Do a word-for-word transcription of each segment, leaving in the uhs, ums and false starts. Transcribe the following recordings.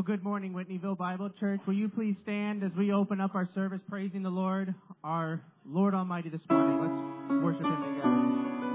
Well, good morning, Whitneyville Bible Church. Will you please stand as we open up our service praising the Lord, our Lord Almighty this morning. Let's worship Him together.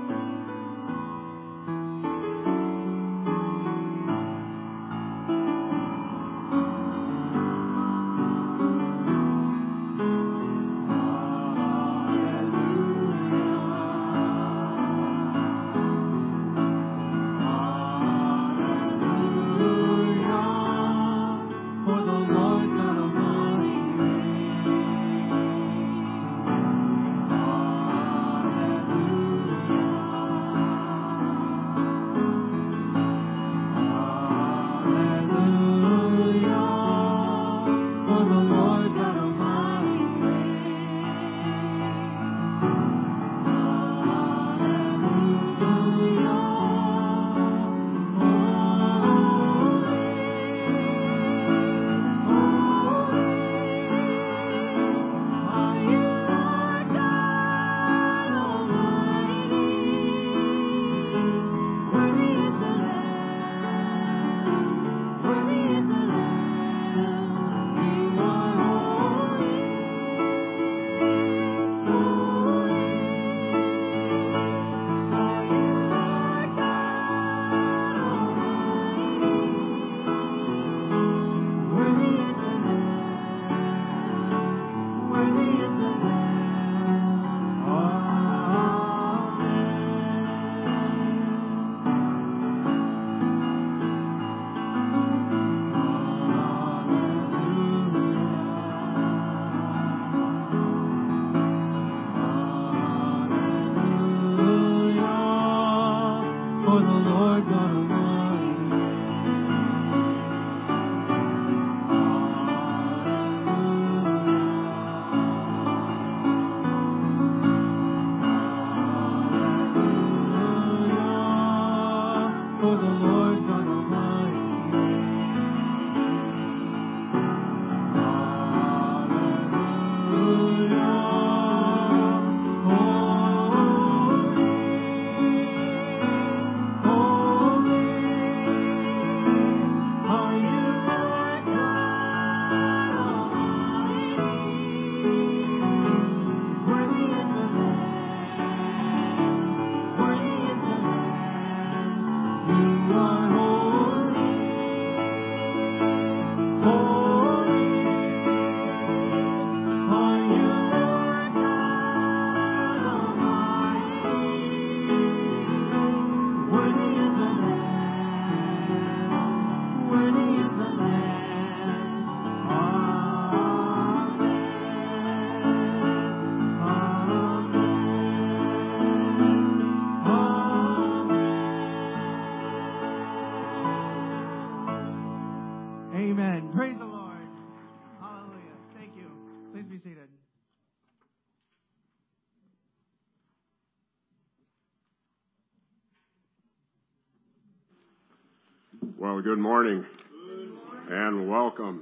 Well, good morning, good morning and welcome.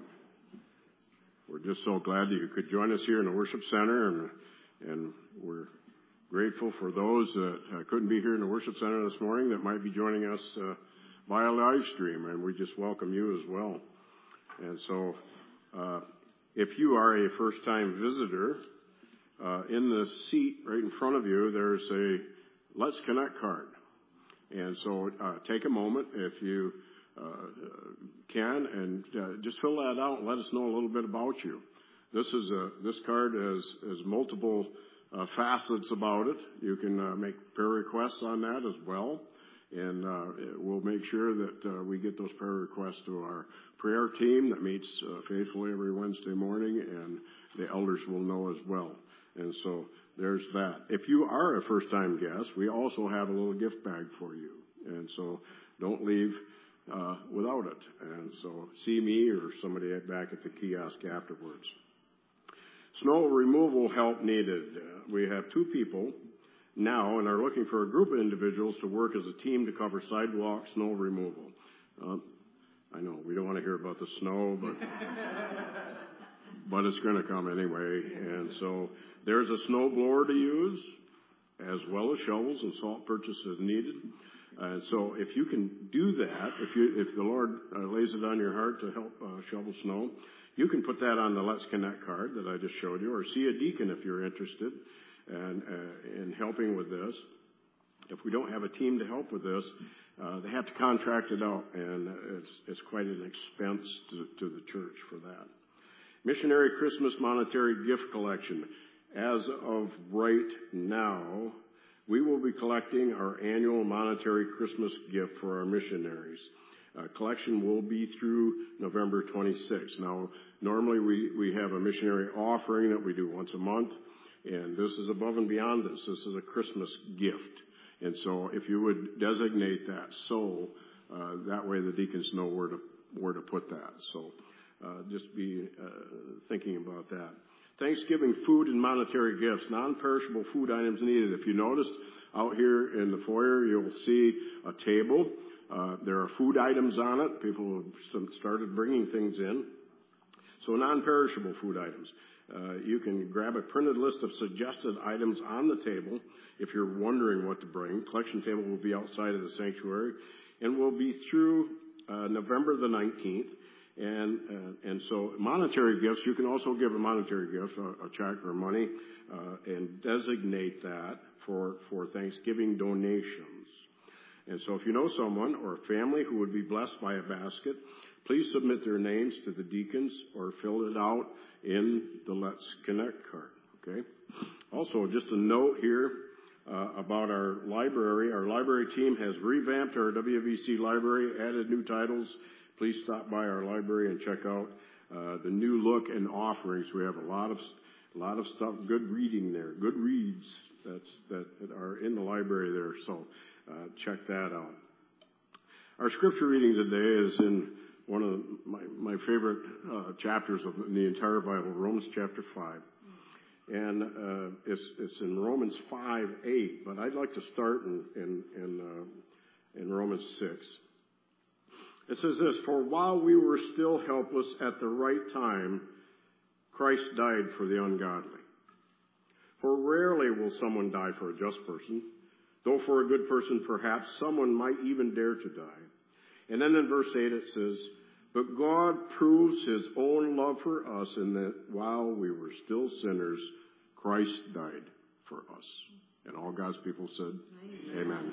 We're just so glad that you could join us here in the worship center, and and we're grateful for those that uh, couldn't be here in the worship center this morning that might be joining us uh, via live stream, and we just welcome you as well. And so, uh, if you are a first-time visitor, uh, in the seat right in front of you, there's a Let's Connect card. And so, uh, take a moment if you Uh, can and uh, just fill that out and let us know a little bit about you. This is a this card has, has multiple uh, facets about it. You can uh, make prayer requests on that as well, and uh, we'll make sure that uh, we get those prayer requests to our prayer team that meets uh, faithfully every Wednesday morning, and the elders will know as well. And so there's that. If you are a first-time guest, we also have a little gift bag for you, and so don't leave Uh, without it. And so see me or somebody back at the kiosk afterwards. Snow removal help needed. Uh, we have two people now and are looking for a group of individuals to work as a team to cover sidewalk snow removal. Uh, I know we don't want to hear about the snow, but but it's going to come anyway. And so there's a snow blower to use, as well as shovels and salt purchases needed. Uh, so if you can do that, if you if the Lord uh, lays it on your heart to help uh, shovel snow, you can put that on the Let's Connect card that I just showed you, or see a deacon if you're interested in, uh, in helping with this. If we don't have a team to help with this, uh, they have to contract it out, and it's, it's quite an expense to, to the church for that. Missionary Christmas Monetary Gift Collection. As of right now, we will be collecting our annual monetary Christmas gift for our missionaries. Uh, collection will be through November twenty-sixth. Now, normally we, we have a missionary offering that we do once a month, and this is above and beyond this. This is a Christmas gift. And so if you would designate that so, uh, that way the deacons know where to, where to put that. So uh, just be uh, thinking about that. Thanksgiving food and monetary gifts, non-perishable food items needed. If you noticed out here in the foyer, you'll see a table. Uh, there are food items on it. People have started bringing things in. So non-perishable food items. Uh, you can grab a printed list of suggested items on the table if you're wondering what to bring. Collection table will be outside of the sanctuary and will be through uh, November the nineteenth. And uh, and so monetary gifts, you can also give a monetary gift, a, a check or money, uh, and designate that for, for Thanksgiving donations. And so if you know someone or a family who would be blessed by a basket, please submit their names to the deacons or fill it out in the Let's Connect card, okay? Also, just a note here uh, about our library. Our library team has revamped our W V C library, added new titles. Please stop by our library and check out uh, the new look and offerings. We have a lot of a lot of stuff, good reading there, good reads that's, that, that are in the library there. So uh, check that out. Our scripture reading today is in one of my, my favorite uh, chapters of the entire Bible, Romans chapter five. And uh, it's, it's in Romans five eight, but I'd like to start in, in, in, uh, in Romans six. It says this, "For while we were still helpless at the right time, Christ died for the ungodly. For rarely will someone die for a just person, though for a good person perhaps someone might even dare to die." And then in verse eight it says, "But God proves his own love for us in that while we were still sinners, Christ died for us." And all God's people said, Amen. Amen.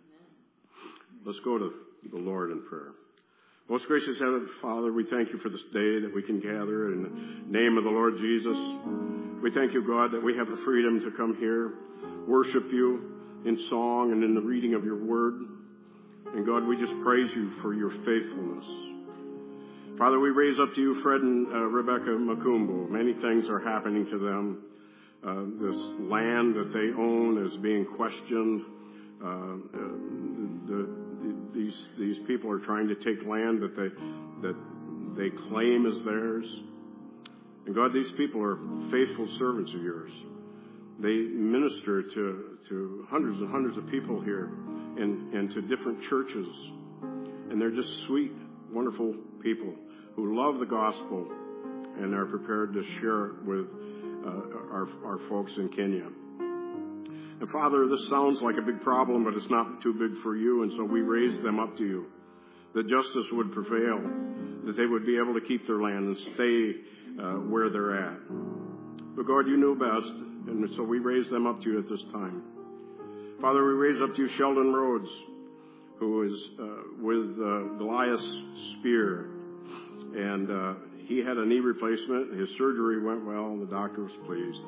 Let's go to the Lord in prayer. Most gracious Heavenly Father, we thank you for this day that we can gather in the name of the Lord Jesus. We thank you, God, that we have the freedom to come here, worship you in song and in the reading of your word. And God, we just praise you for your faithfulness. Father, we raise up to you Fred and uh, Rebecca Makumbo. Many things are happening to them. Uh, this land that they own is being questioned. Uh, uh, the, the, these these people are trying to take land that they that they claim is theirs. And God, these people are faithful servants of yours. They minister to to hundreds and hundreds of people here, and and to different churches, and they're just sweet, wonderful people who love the gospel and are prepared to share it with uh, our our folks in Kenya. And Father, this sounds like a big problem, but it's not too big for you, and so we raise them up to you, that justice would prevail, that they would be able to keep their land and stay uh, where they're at. But God, you know best, and so we raise them up to you at this time. Father, we raise up to you Sheldon Rhodes, who is uh, with uh, Goliath's spear, and uh, he had a knee replacement. His surgery went well, and the doctor was pleased.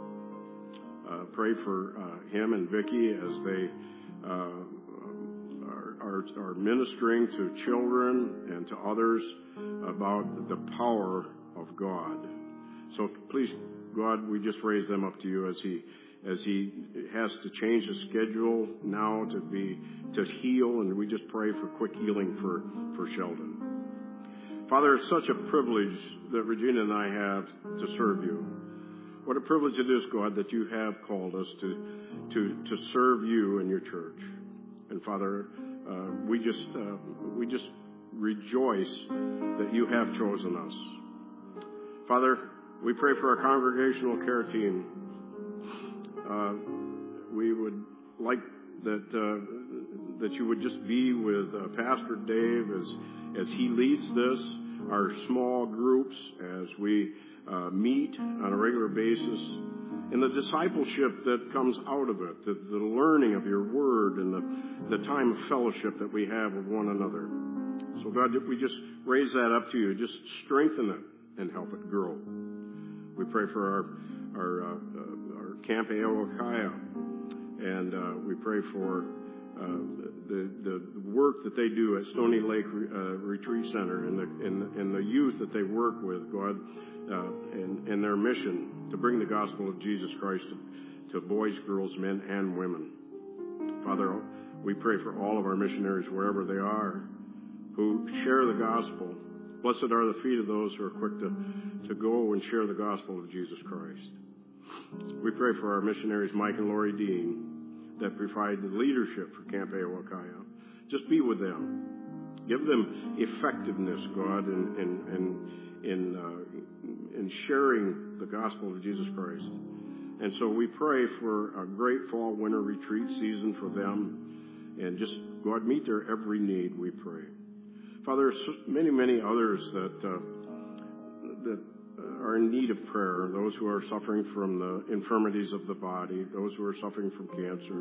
Uh, pray for uh, him and Vicki as they uh, are, are, are ministering to children and to others about the power of God. So please, God, we just raise them up to you as he as he has to change his schedule now to be to heal, and we just pray for quick healing for, for Sheldon. Father, it's such a privilege that Regina and I have to serve you. What a privilege it is, God, that you have called us to to to serve you and your church. And Father, uh, we just uh, we just rejoice that you have chosen us. Father, we pray for our congregational care team. Uh, we would like that uh, that you would just be with uh, Pastor Dave as, as he leads this, our small groups, as we uh, meet on a regular basis, and the discipleship that comes out of it, the, the learning of your word and the, the time of fellowship that we have with one another. So God, we just raise that up to you. Just strengthen it and help it grow. We pray for our our, uh, uh, our Camp Aoakaya, and uh, we pray for uh, the the work that they do at Stony Lake uh, Retreat Center and the and, and the youth that they work with, God, uh, and, and their mission to bring the gospel of Jesus Christ to, to boys, girls, men, and women. Father, we pray for all of our missionaries wherever they are who share the gospel. Blessed are the feet of those who are quick to, to go and share the gospel of Jesus Christ. We pray for our missionaries, Mike and Lori Dean, that provide the leadership for Camp Aoakaya. Just be with them. Give them effectiveness, God, in in in in, uh, in sharing the gospel of Jesus Christ. And so we pray for a great fall winter retreat season for them, and just God meet their every need. We pray, Father. There's many many others that uh, that are in need of prayer. Those who are suffering from the infirmities of the body, those who are suffering from cancer,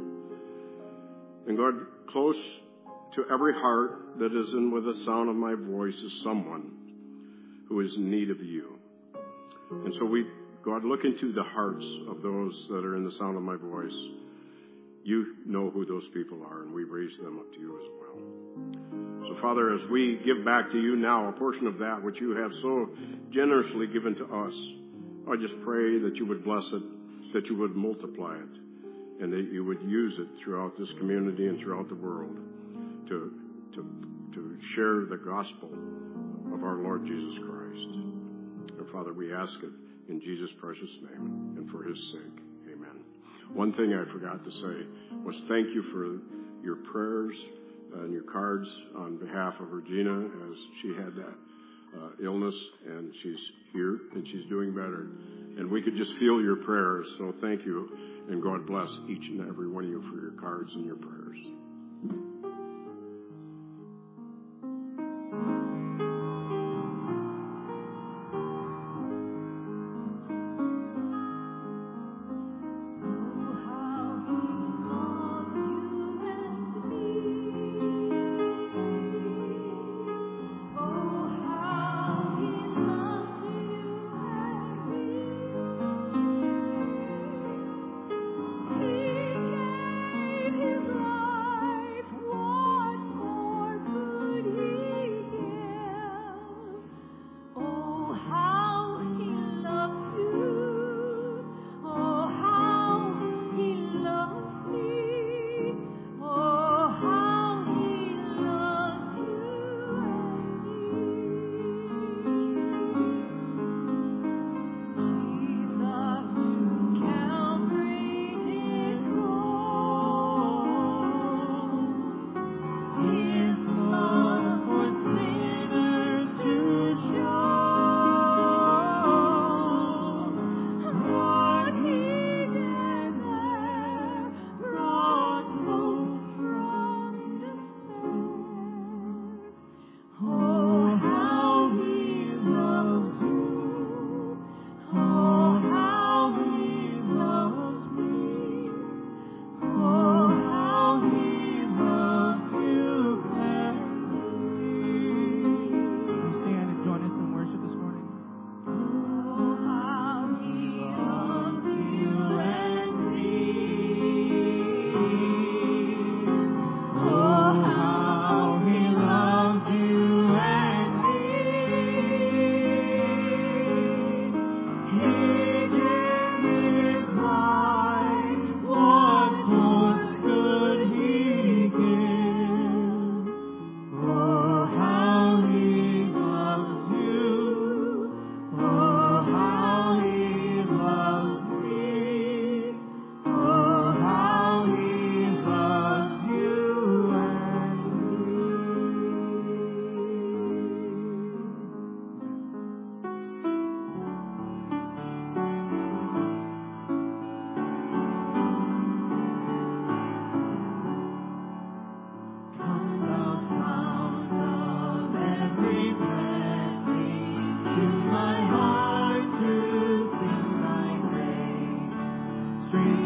and God, close to every heart that is in with the sound of my voice is someone who is in need of you. And so we, God, look into the hearts of those that are in the sound of my voice. You know who those people are, and we raise them up to you as well. So, Father, as we give back to you now a portion of that which you have so generously given to us, I just pray that you would bless it, that you would multiply it, and that you would use it throughout this community and throughout the world to, to, to share the gospel of our Lord Jesus Christ. And Father, we ask it in Jesus' precious name and for his sake. Amen. One thing I forgot to say was thank you for your prayers and your cards on behalf of Regina as she had that uh, illness, and she's here and she's doing better. And we could just feel your prayers. So thank you, and God bless each and every one of you for your cards and your prayers. He gave his life.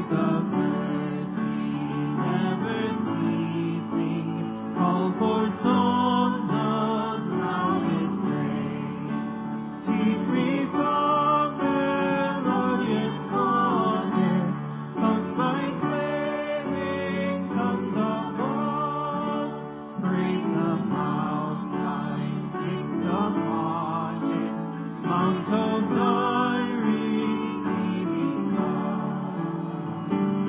Mount of glory, receiving God.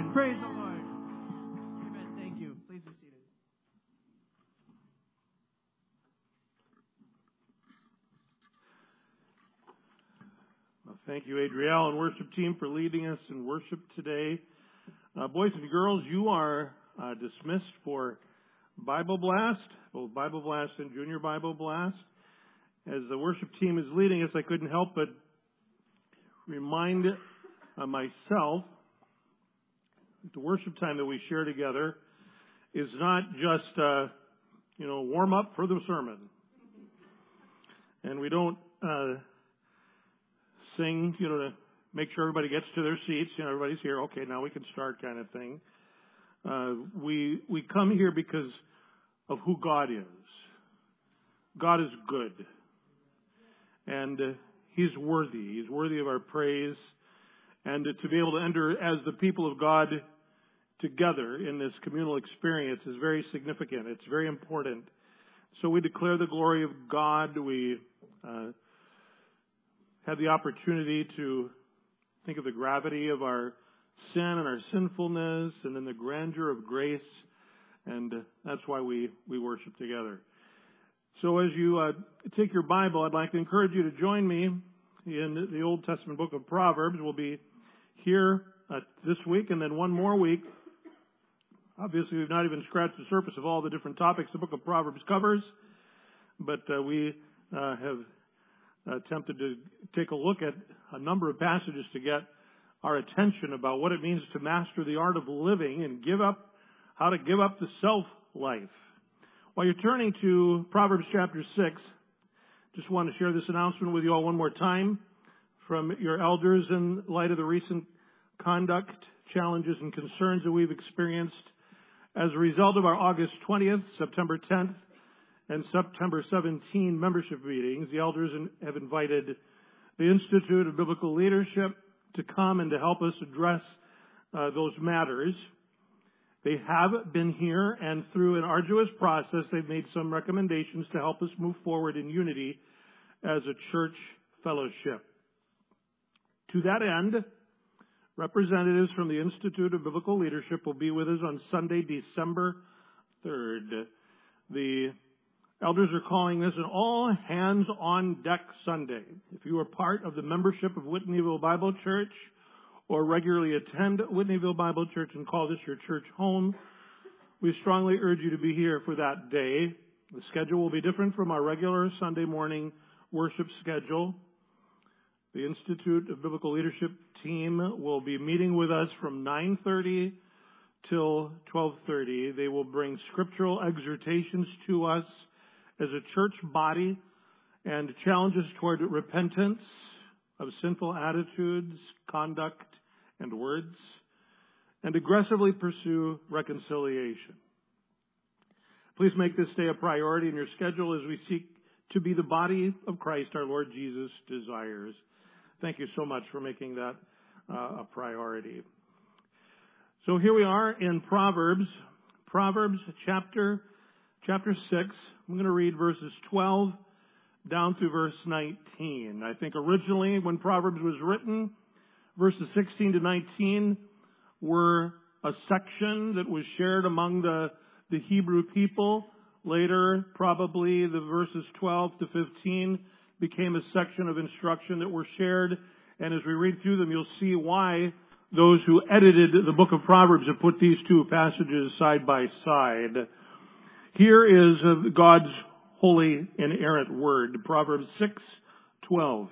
Amen. Praise the Lord. Amen. Thank you. Please be seated. Well, thank you, Adrielle and worship team, for leading us in worship today. Uh, boys and girls, you are uh, dismissed for Bible Blast, both Bible Blast and Junior Bible Blast. As the worship team is leading us, I couldn't help but remind uh, myself that the worship time that we share together is not just, uh, you know, warm up for the sermon. And we don't uh, sing, you know, to make sure everybody gets to their seats. You know, everybody's here. Okay, now we can start, kind of thing. Uh, we we come here because of who God is. God is good. And uh, He's worthy. He's worthy of our praise. And uh, to be able to enter as the people of God together in this communal experience is very significant. It's very important. So we declare the glory of God. We uh, have the opportunity to think of the gravity of our sin and our sinfulness, and then the grandeur of grace. And uh, that's why we, we worship together. So as you uh, take your Bible, I'd like to encourage you to join me in the Old Testament book of Proverbs. We'll be here uh, this week and then one more week. Obviously, we've not even scratched the surface of all the different topics the book of Proverbs covers, but uh, we uh, have attempted to take a look at a number of passages to get our attention about what it means to master the art of living and give up, how to give up the self-life. While you're turning to Proverbs chapter six, just want to share this announcement with you all one more time from your elders in light of the recent conduct challenges and concerns that we've experienced as a result of our August twentieth, September tenth, and September seventeenth membership meetings. The elders have invited the Institute of Biblical Leadership to come and to help us address uh, those matters. They have been here, and through an arduous process, they've made some recommendations to help us move forward in unity as a church fellowship. To that end, representatives from the Institute of Biblical Leadership will be with us on Sunday, December third. The elders are calling this an all-hands-on-deck Sunday. If you are part of the membership of Whitneyville Bible Church, or regularly attend Whitneyville Bible Church and call this your church home, we strongly urge you to be here for that day. The schedule will be different from our regular Sunday morning worship schedule. The Institute of Biblical Leadership team will be meeting with us from nine thirty till twelve thirty. They will bring scriptural exhortations to us as a church body and challenges toward repentance of sinful attitudes, conduct, and words, and aggressively pursue reconciliation. Please make this day a priority in your schedule as we seek to be the body of Christ our Lord Jesus desires. Thank you so much for making that uh, a priority. So here we are in Proverbs, Proverbs chapter chapter six. I'm going to read verses twelve down through verse nineteen. I think originally when Proverbs was written, verses sixteen to nineteen were a section that was shared among the, the Hebrew people. Later, probably the verses twelve to fifteen became a section of instruction that were shared. And as we read through them, you'll see why those who edited the book of Proverbs have put these two passages side by side. Here is God's holy, inerrant word, Proverbs six twelve.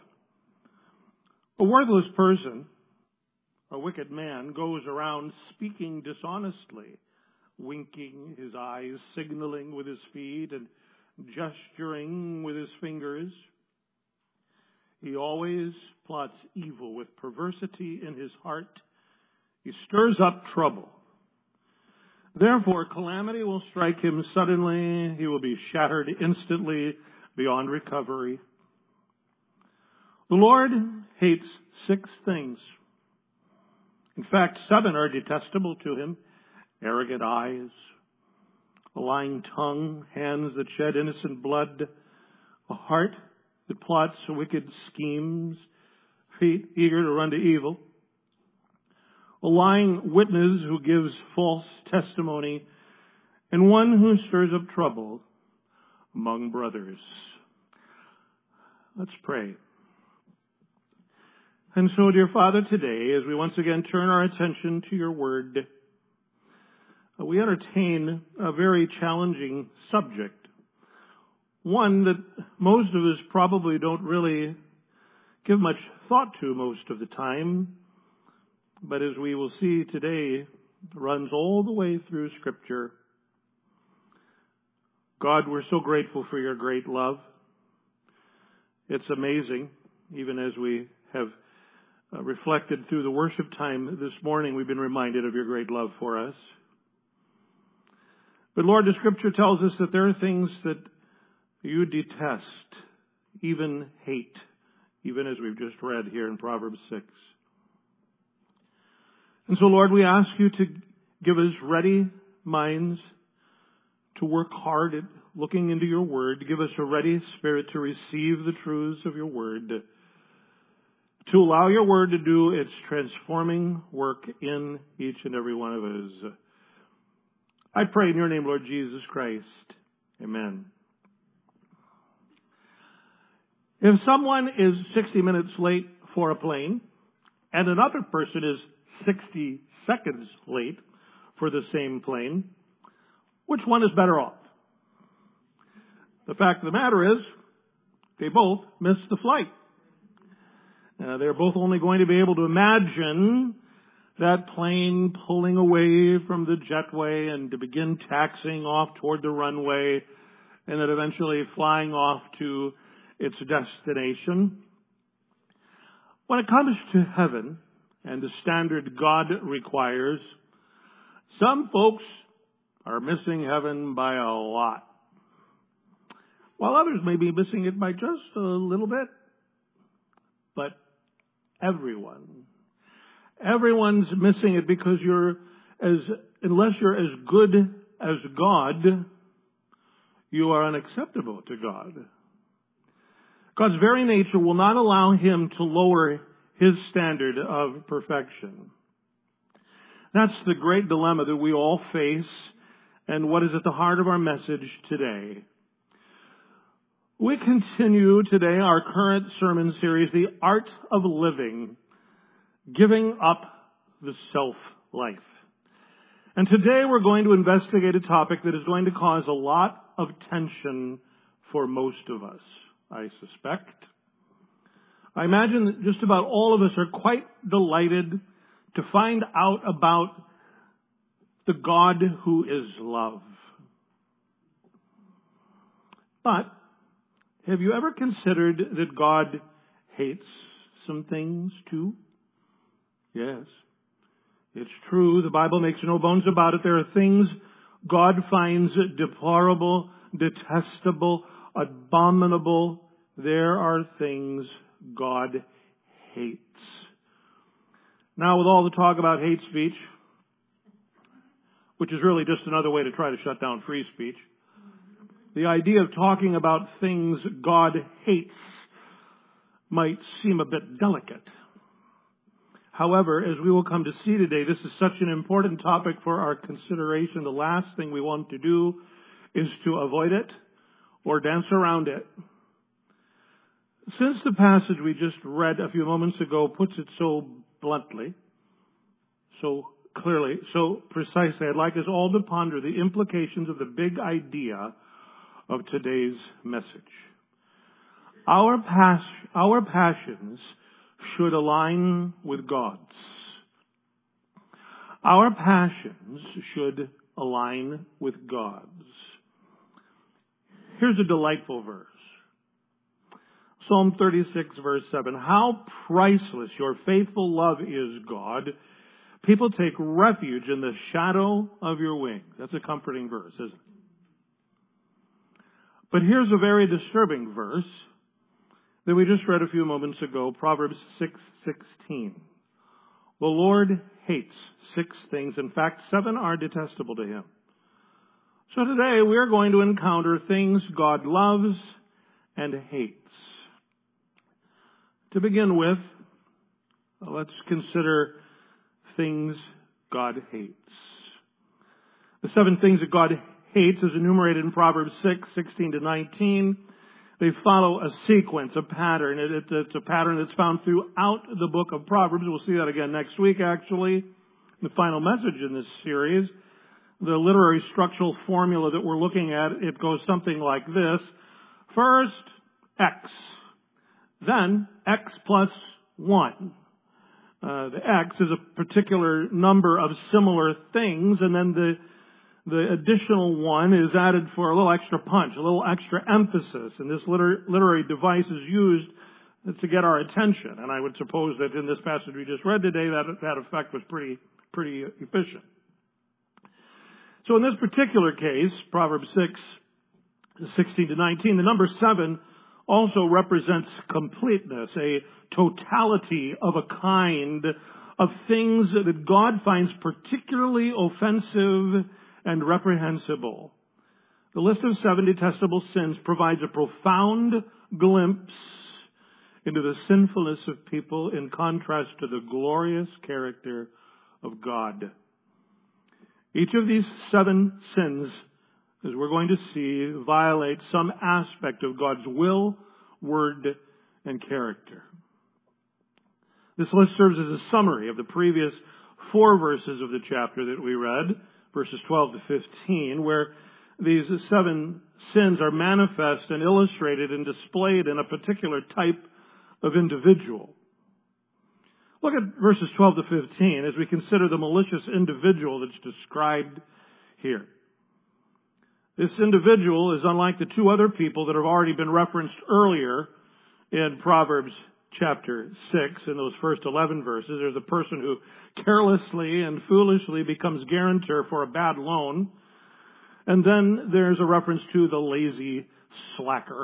A worthless person, a wicked man, goes around speaking dishonestly, winking his eyes, signaling with his feet, and gesturing with his fingers. He always plots evil with perversity in his heart. He stirs up trouble. Therefore, calamity will strike him suddenly. He will be shattered instantly beyond recovery. The Lord hates six things. In fact, seven are detestable to him. Arrogant eyes, a lying tongue, hands that shed innocent blood, a heart that plots wicked schemes, feet eager to run to evil, a lying witness who gives false testimony, and one who stirs up trouble among brothers. Let's pray. And so, dear Father, today, as we once again turn our attention to your word, we entertain a very challenging subject, one that most of us probably don't really give much thought to most of the time, but as we will see today, runs all the way through Scripture. God, we're so grateful for your great love. It's amazing, even as we have uh, reflected through the worship time this morning, we've been reminded of your great love for us. But Lord, the Scripture tells us that there are things that you detest, even hate, even as we've just read here in Proverbs six. And so, Lord, we ask you to give us ready minds to work hard at looking into your word. Give us a ready spirit to receive the truths of your word, to allow your word to do its transforming work in each and every one of us. I pray in your name, Lord Jesus Christ. Amen. If someone is sixty minutes late for a plane, and another person is sixty seconds late for the same plane, which one is better off? The fact of the matter is, they both missed the flight. Uh, they're both only going to be able to imagine that plane pulling away from the jetway and to begin taxiing off toward the runway, and then eventually flying off to its destination. When it comes to heaven and the standard God requires, some folks are missing heaven by a lot, while others may be missing it by just a little bit. But everyone, everyone's missing it because you're as, unless you're as good as God, you are unacceptable to God. God's very nature will not allow him to lower his standard of perfection. That's the great dilemma that we all face, and what is at the heart of our message today. We continue today our current sermon series, The Art of Living, Giving Up the Self-Life. And today we're going to investigate a topic that is going to cause a lot of tension for most of us, I suspect. I imagine that just about all of us are quite delighted to find out about the God who is love. But have you ever considered that God hates some things too? Yes, it's true. The Bible makes no bones about it. There are things God finds deplorable, detestable, abominable. There are things God hates. Now, with all the talk about hate speech, which is really just another way to try to shut down free speech, the idea of talking about things God hates might seem a bit delicate. However, as we will come to see today, this is such an important topic for our consideration. The last thing we want to do is to avoid it or dance around it. Since the passage we just read a few moments ago puts it so bluntly, so clearly, so precisely, I'd like us all to ponder the implications of the big idea of today's message. Our pas- our passions should align with God's. Our passions should align with God's. Here's a delightful verse. Psalm thirty-six, verse seven. How priceless your faithful love is, God. People take refuge in the shadow of your wings. That's a comforting verse, isn't it? But here's a very disturbing verse that we just read a few moments ago, Proverbs six sixteen. The Lord hates six things. In fact, seven are detestable to him. So today we are going to encounter things God loves and hates. To begin with, let's consider things God hates. The seven things that God hates is enumerated in Proverbs six, sixteen to nineteen. They follow a sequence, a pattern. It, it, it's a pattern that's found throughout the book of Proverbs. We'll see that again next week, actually. The final message in this series, the literary structural formula that we're looking at, it goes something like this. First, X. Then, X plus one. Uh, the X is a particular number of similar things, and then the the additional one is added for a little extra punch, a little extra emphasis. And this liter- literary device is used to get our attention. And I would suppose that in this passage we just read today, that that effect was pretty pretty efficient. So in this particular case, Proverbs six, sixteen to nineteen, the number seven also represents completeness, a totality of a kind of things that God finds particularly offensive and reprehensible. The list of seven detestable sins provides a profound glimpse into the sinfulness of people in contrast to the glorious character of God. Each of these seven sins, as we're going to see, violates some aspect of God's will, word, and character. This list serves as a summary of the previous four verses of the chapter that we read, verses twelve to fifteen, where these seven sins are manifest and illustrated and displayed in a particular type of individual. Look at verses twelve to fifteen as we consider the malicious individual that's described here. This individual is unlike the two other people that have already been referenced earlier in Proverbs chapter six, in those first eleven verses. There's a person who carelessly and foolishly becomes guarantor for a bad loan. And then there's a reference to the lazy slacker.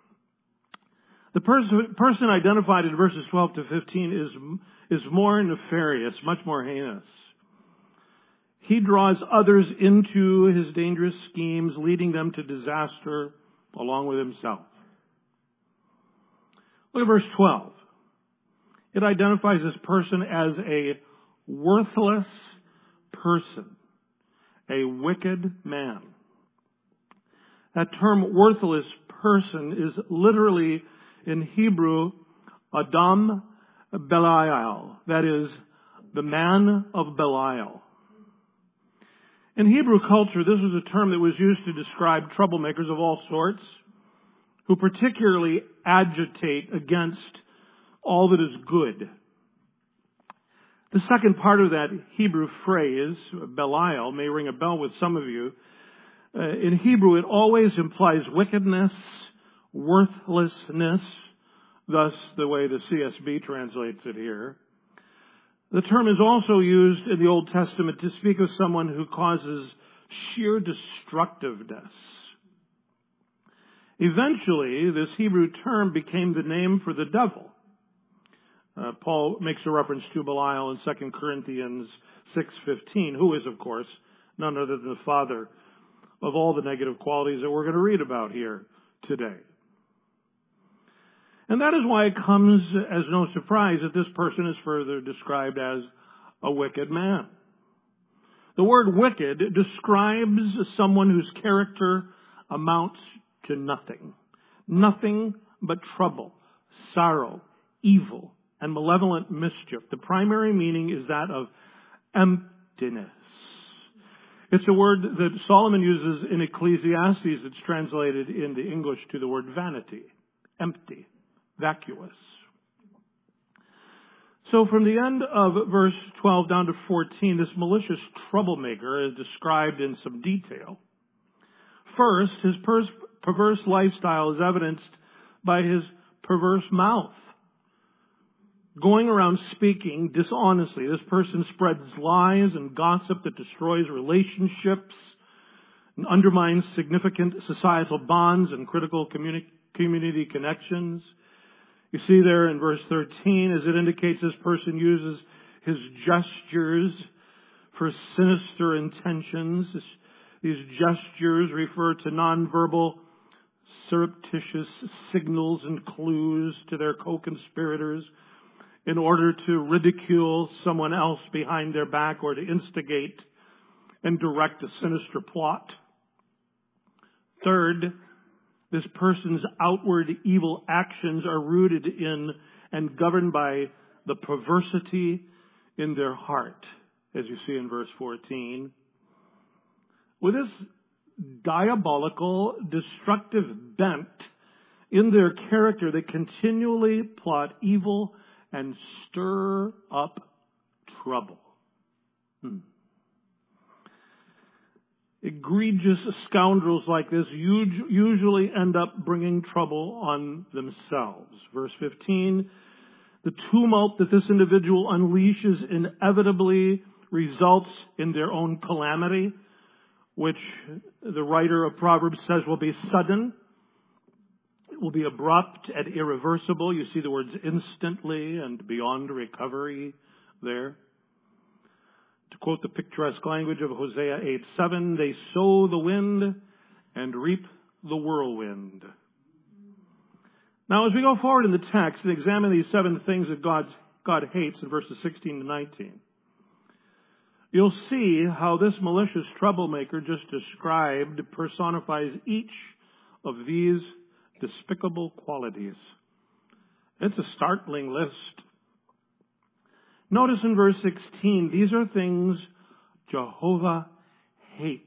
The person, person identified in verses twelve to fifteen is, is more nefarious, much more heinous. He draws others into his dangerous schemes, leading them to disaster along with himself. Look at verse twelve. It identifies this person as a worthless person, a wicked man. That term worthless person is literally in Hebrew Adam Belial, that is, the man of Belial. In Hebrew culture, this was a term that was used to describe troublemakers of all sorts who particularly agitate against all that is good. The second part of that Hebrew phrase, Belial, may ring a bell with some of you. Uh, in Hebrew, it always implies wickedness, worthlessness, thus the way the C S B translates it here. The term is also used in the Old Testament to speak of someone who causes sheer destructiveness. Eventually, this Hebrew term became the name for the devil. Uh, Paul makes a reference to Belial in Second Corinthians six fifteen, who is, of course, none other than the father of all the negative qualities that we're going to read about here today. And that is why it comes as no surprise that this person is further described as a wicked man. The word wicked describes someone whose character amounts to nothing. Nothing but trouble, sorrow, evil, and malevolent mischief. The primary meaning is that of emptiness. It's a word that Solomon uses in Ecclesiastes that's translated into English to the word vanity. Empty. Vacuous. So from the end of verse twelve down to fourteen, this malicious troublemaker is described in some detail. First, his per- perverse lifestyle is evidenced by his perverse mouth. Going around speaking dishonestly, this person spreads lies and gossip that destroys relationships and undermines significant societal bonds and critical communi- community connections. You see there in verse thirteen, as it indicates, this person uses his gestures for sinister intentions. These gestures refer to nonverbal, surreptitious signals and clues to their co-conspirators in order to ridicule someone else behind their back or to instigate and direct a sinister plot. Third, this person's outward evil actions are rooted in and governed by the perversity in their heart, as you see in verse fourteen. With this diabolical, destructive bent in their character, they continually plot evil and stir up trouble. Hmm. Egregious scoundrels like this usually end up bringing trouble on themselves. Verse fifteen, the tumult that this individual unleashes inevitably results in their own calamity, which the writer of Proverbs says will be sudden. It will be abrupt and irreversible. You see the words instantly and beyond recovery there. To quote the picturesque language of Hosea eight seven, they sow the wind and reap the whirlwind. Now, as we go forward in the text and examine these seven things that God's, God hates in verses sixteen to nineteen, you'll see how this malicious troublemaker just described personifies each of these despicable qualities. It's a startling list. Notice in verse sixteen, these are things Jehovah hates.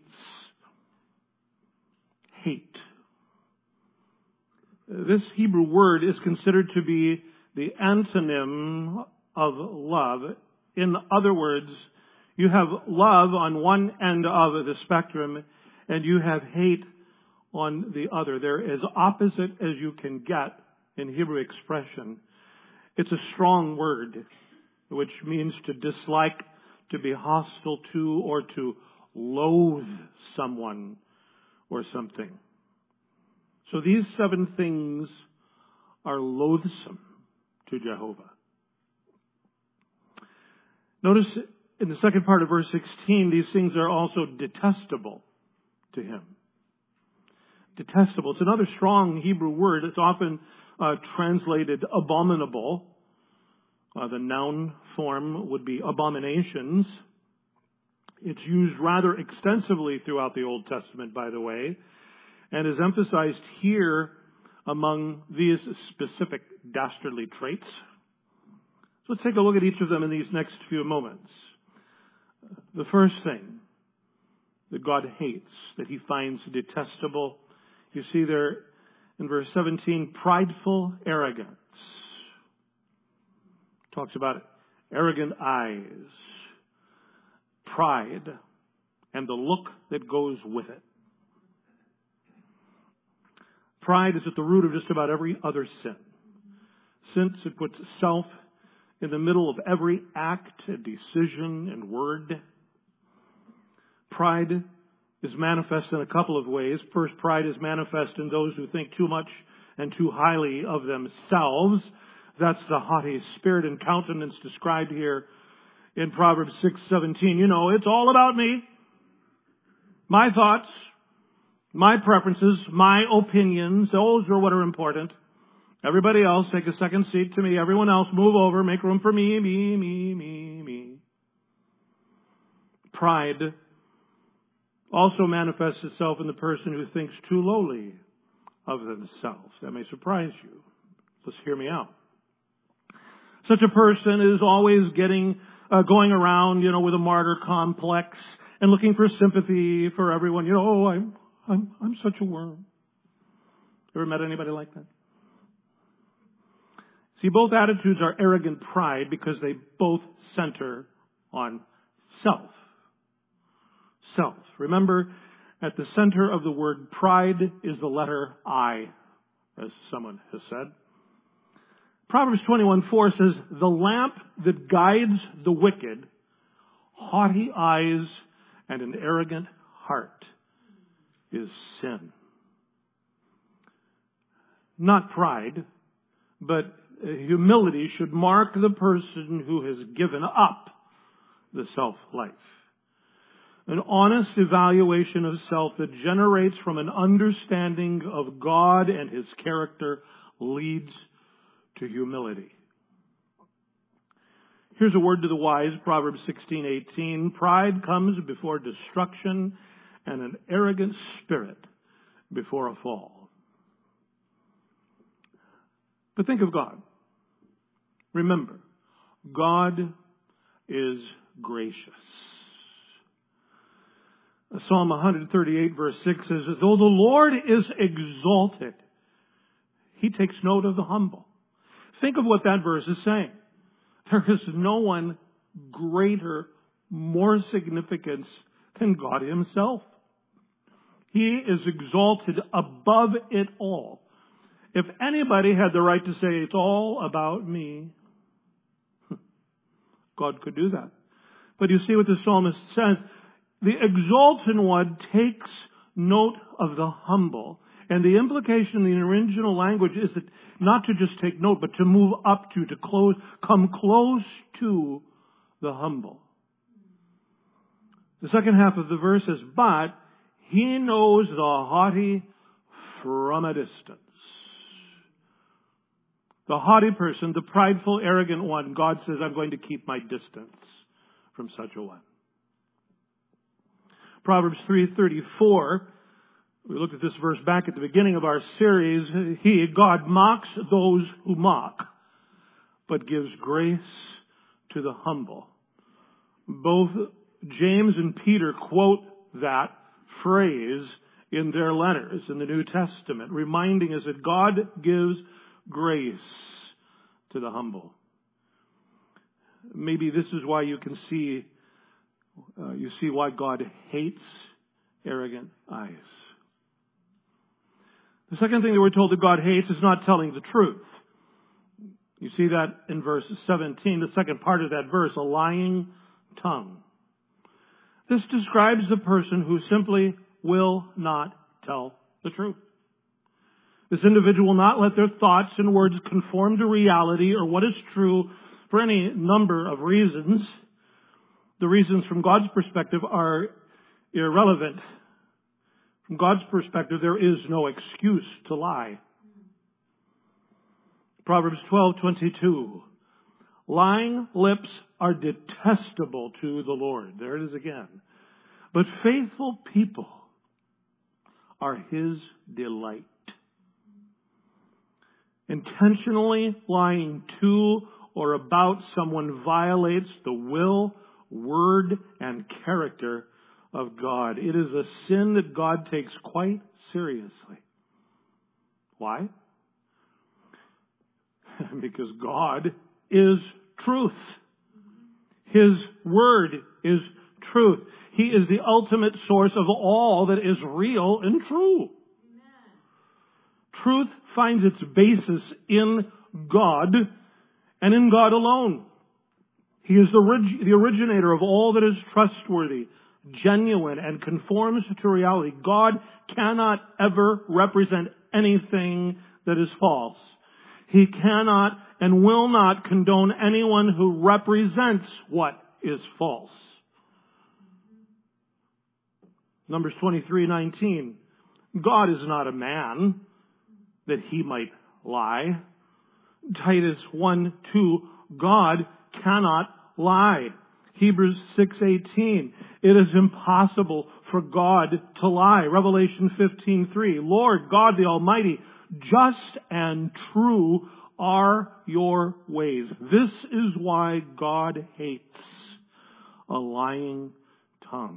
Hate. This Hebrew word is considered to be the antonym of love. In other words, you have love on one end of the spectrum, and you have hate on the other. They're as opposite as you can get in Hebrew expression. It's a strong word, which means to dislike, to be hostile to, or to loathe someone or something. So these seven things are loathsome to Jehovah. Notice in the second part of verse sixteen, these things are also detestable to him. Detestable. It's another strong Hebrew word. It's often uh, translated abominable. Uh, the noun form would be abominations. It's used rather extensively throughout the Old Testament, by the way, and is emphasized here among these specific dastardly traits. So let's take a look at each of them in these next few moments. The first thing that God hates, that he finds detestable, you see there in verse seventeen, prideful arrogance. Talks about arrogant eyes, pride, and the look that goes with it. Pride is at the root of just about every other sin, since it puts self in the middle of every act and decision and word. Pride is manifest in a couple of ways. First, pride is manifest in those who think too much and too highly of themselves. That's the haughty spirit and countenance described here in Proverbs six seventeen. You know, it's all about me, my thoughts, my preferences, my opinions. Those are what are important. Everybody else, take a second seat to me. Everyone else, move over, make room for me, me, me, me, me. Pride also manifests itself in the person who thinks too lowly of themselves. That may surprise you. Just hear me out. Such a person is always getting, uh, going around, you know, with a martyr complex and looking for sympathy for everyone. You know, oh, I'm, I'm, I'm such a worm. Ever met anybody like that? See, both attitudes are arrogant pride because they both center on self. Self. Remember, at the center of the word pride is the letter I, as someone has said. Proverbs twenty-one four says, the lamp that guides the wicked, haughty eyes, and an arrogant heart is sin. Not pride, but humility should mark the person who has given up the self-life. An honest evaluation of self that generates from an understanding of God and his character leads to humility. Here's a word to the wise, Proverbs sixteen eighteen. Pride comes before destruction, and an arrogant spirit before a fall. But think of God. Remember, God is gracious. Psalm one thirty-eight verse six says, though the Lord is exalted, He takes note of the humble. Think of what that verse is saying. There is no one greater, more significant than God Himself. He is exalted above it all. If anybody had the right to say, it's all about me, God could do that. But you see what the psalmist says. The exalted one takes note of the humble. And the implication in the original language is that not to just take note, but to move up to, to close, come close to the humble. The second half of the verse says, but He knows the haughty from a distance. The haughty person, the prideful, arrogant one, God says, I'm going to keep my distance from such a one. Proverbs three thirty-four, we looked at this verse back at the beginning of our series. He, God, mocks those who mock, but gives grace to the humble. Both James and Peter quote that phrase in their letters in the New Testament, reminding us that God gives grace to the humble. Maybe this is why you can see, uh, you see why God hates arrogant eyes. The second thing that we're told that God hates is not telling the truth. You see that in verse seventeen, the second part of that verse, a lying tongue. This describes the person who simply will not tell the truth. This individual will not let their thoughts and words conform to reality or what is true for any number of reasons. The reasons from God's perspective are irrelevant. From God's perspective, there is no excuse to lie. Proverbs twelve twenty-two. Lying lips are detestable to the Lord. There it is again. But faithful people are His delight. Intentionally lying to or about someone violates the will, word, and character of God. It is a sin that God takes quite seriously. Why? Because God is truth. His word is truth. He is the ultimate source of all that is real and true. Amen. Truth finds its basis in God and in God alone. He is the, orig- the originator of all that is trustworthy, genuine, and conforms to reality. God cannot ever represent anything that is false. He cannot and will not condone anyone who represents what is false. Numbers twenty-three nineteen. God is not a man that He might lie. Titus one two. God cannot lie. Hebrews six eighteen. It is impossible for God to lie. Revelation fifteen three. Lord God the Almighty, just and true are your ways. This is why God hates a lying tongue.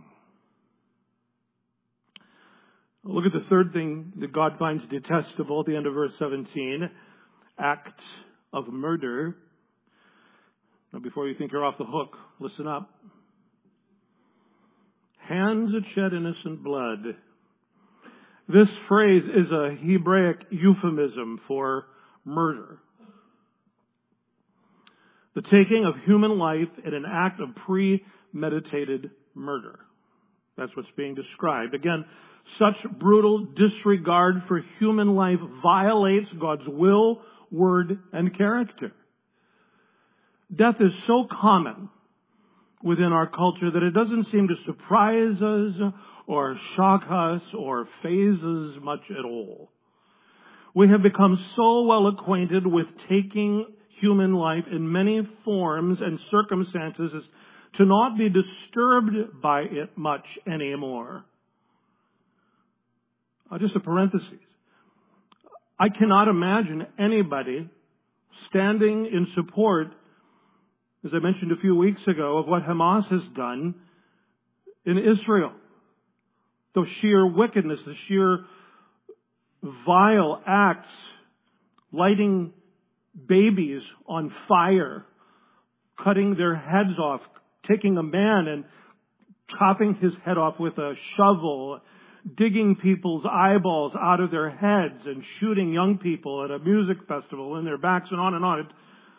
Look at the third thing that God finds detestable at the end of verse seventeen. Act of murder. Now before you think you're off the hook, listen up. Hands that shed innocent blood. This phrase is a Hebraic euphemism for murder. The taking of human life in an act of premeditated murder. That's what's being described. Again, such brutal disregard for human life violates God's will, word, and character. Death is so common within our culture that it doesn't seem to surprise us or shock us or faze us much at all. We have become so well acquainted with taking human life in many forms and circumstances is to not be disturbed by it much anymore. Uh, just a parenthesis. I cannot imagine anybody standing in support, as I mentioned a few weeks ago, of what Hamas has done in Israel. The sheer wickedness, the sheer vile acts, lighting babies on fire, cutting their heads off, taking a man and chopping his head off with a shovel, digging people's eyeballs out of their heads and shooting young people at a music festival in their backs, and on and on.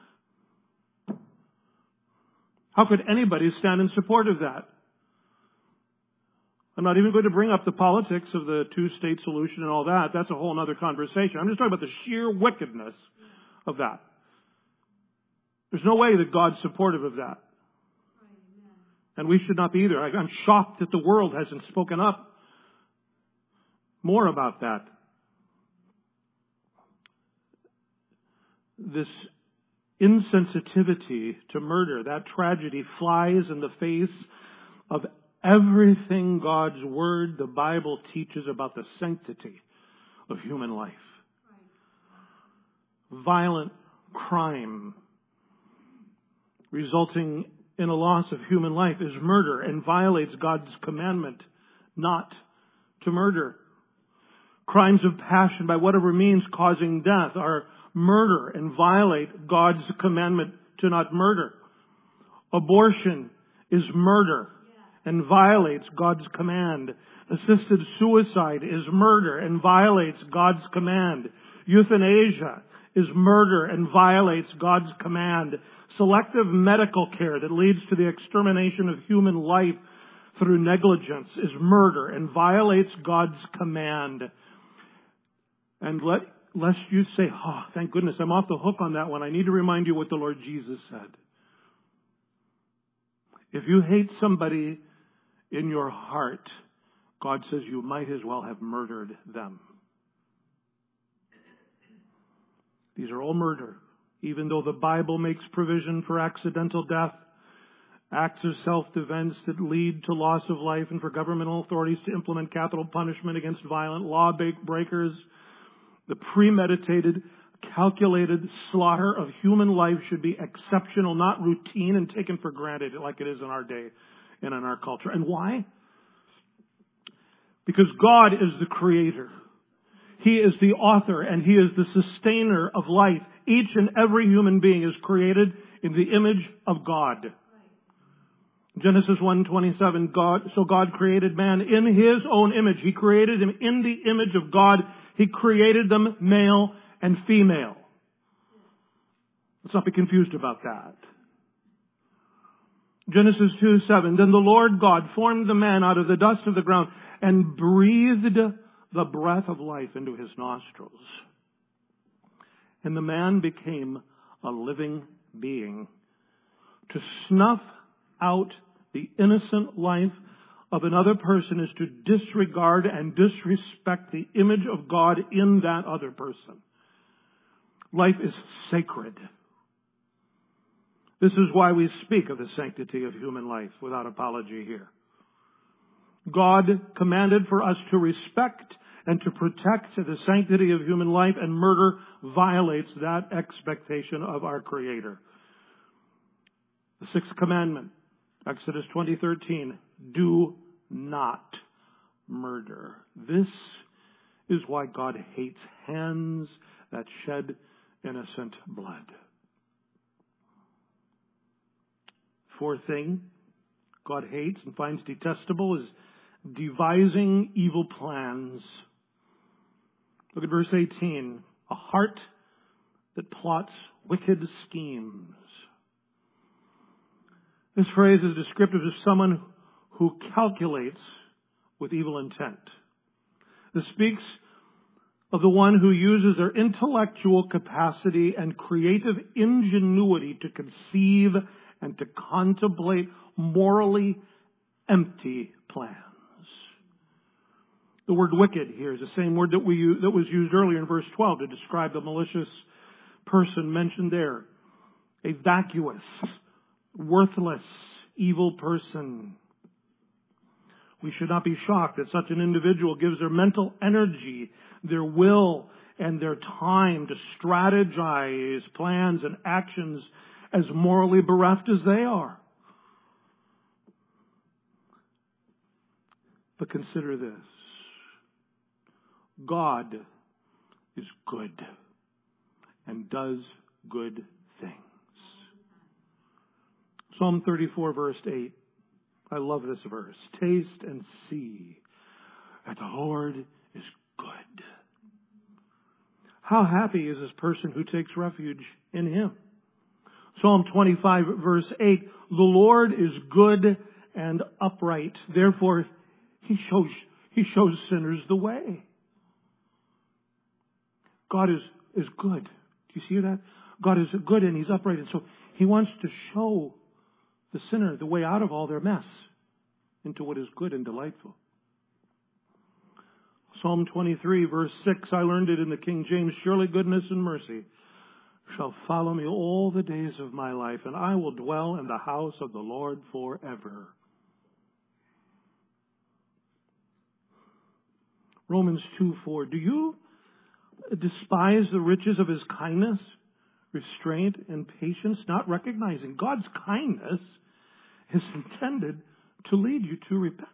How could anybody stand in support of that? I'm not even going to bring up the politics of the two-state solution and all that. That's a whole other conversation. I'm just talking about the sheer wickedness of that. There's no way that God's supportive of that. And we should not be either. I'm shocked that the world hasn't spoken up more about that. This insensitivity to murder, that tragedy, flies in the face of everything God's Word, the Bible, teaches about the sanctity of human life. Violent crime resulting in a loss of human life is murder and violates God's commandment not to murder. Crimes of passion by whatever means causing death are murder and violate God's commandment to not murder. Abortion is murder and violates God's command. Assisted suicide is murder and violates God's command. Euthanasia is murder and violates God's command. Selective medical care that leads to the extermination of human life through negligence is murder and violates God's command. And let, lest you say, oh, thank goodness, I'm off the hook on that one. I need to remind you what the Lord Jesus said. If you hate somebody in your heart, God says you might as well have murdered them. These are all murder. Even though the Bible makes provision for accidental death, acts of self-defense that lead to loss of life, and for governmental authorities to implement capital punishment against violent law breakers, the premeditated, calculated slaughter of human life should be exceptional, not routine and taken for granted like it is in our day and in our culture. And why? Because God is the creator. He is the author and He is the sustainer of life. Each and every human being is created in the image of God. Genesis one twenty-seven, God, so God created man in His own image. He created him in the image of God. He created them male and female. Let's not be confused about that. Genesis two seven, then the Lord God formed the man out of the dust of the ground and breathed the breath of life into his nostrils. And the man became a living being. To snuff out the innocent life of another person is to disregard and disrespect the image of God in that other person. Life is sacred. This is why we speak of the sanctity of human life without apology here. God commanded for us to respect and to protect the sanctity of human life, and murder violates that expectation of our Creator. The sixth commandment, Exodus twenty thirteen, do not murder. This is why God hates hands that shed innocent blood. Fourth thing God hates and finds detestable is devising evil plans. Look at verse eighteen. A heart that plots wicked schemes. This phrase is descriptive of someone who calculates with evil intent. This speaks of the one who uses their intellectual capacity and creative ingenuity to conceive and to contemplate morally empty plans. The word wicked here is the same word that we that was used earlier in verse twelve to describe the malicious person mentioned there. a vacuous, worthless, evil person. We should not be shocked that such an individual gives their mental energy, their will, and their time to strategize plans and actions as morally bereft as they are. But consider this. God is good and does good things. Psalm thirty-four, verse eight. I love this verse. Taste and see that the Lord is good. How happy is this person who takes refuge in Him? Psalm twenty-five, verse eight. The Lord is good and upright. Therefore, He shows, He shows sinners the way. God is, is good. Do you see that? God is good and He's upright. And so He wants to show the sinner the way out of all their mess into what is good and delightful. Psalm twenty-three, verse six, I learned it in the King James. Surely goodness and mercy shall follow me all the days of my life, and I will dwell in the house of the Lord forever. Romans two, four. Do you despise the riches of His kindness, restraint, and patience, not recognizing God's kindness is intended to lead you to repentance?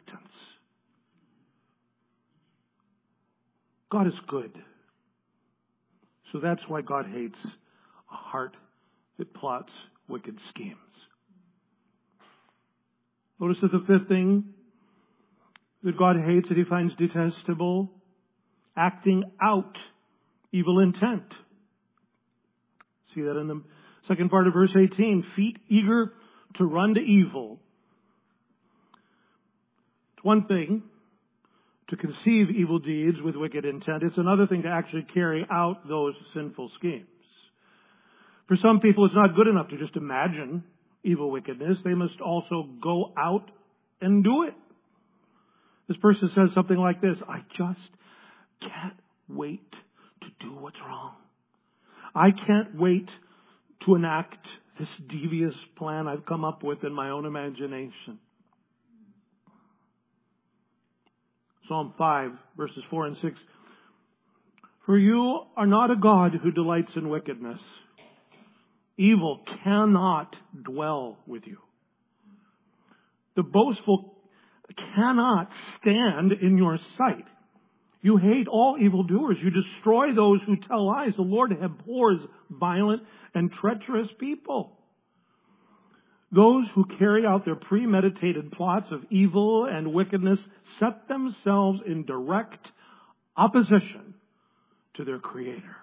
God is good. So that's why God hates a heart that plots wicked schemes. Notice that the fifth thing that God hates, that He finds detestable, acting out evil intent. See that in the second part of verse eighteen. Feet eager to run to evil. It's one thing to conceive evil deeds with wicked intent. It's another thing to actually carry out those sinful schemes. For some people, it's not good enough to just imagine evil wickedness. They must also go out and do it. This person says something like this: I just can't wait to do what's wrong. I can't wait to enact this devious plan I've come up with in my own imagination. Psalm five, verses four and six. For you are not a God who delights in wickedness. Evil cannot dwell with you. The boastful cannot stand in your sight. You hate all evildoers. You destroy those who tell lies. The Lord abhors violent and treacherous people. Those who carry out their premeditated plots of evil and wickedness set themselves in direct opposition to their Creator.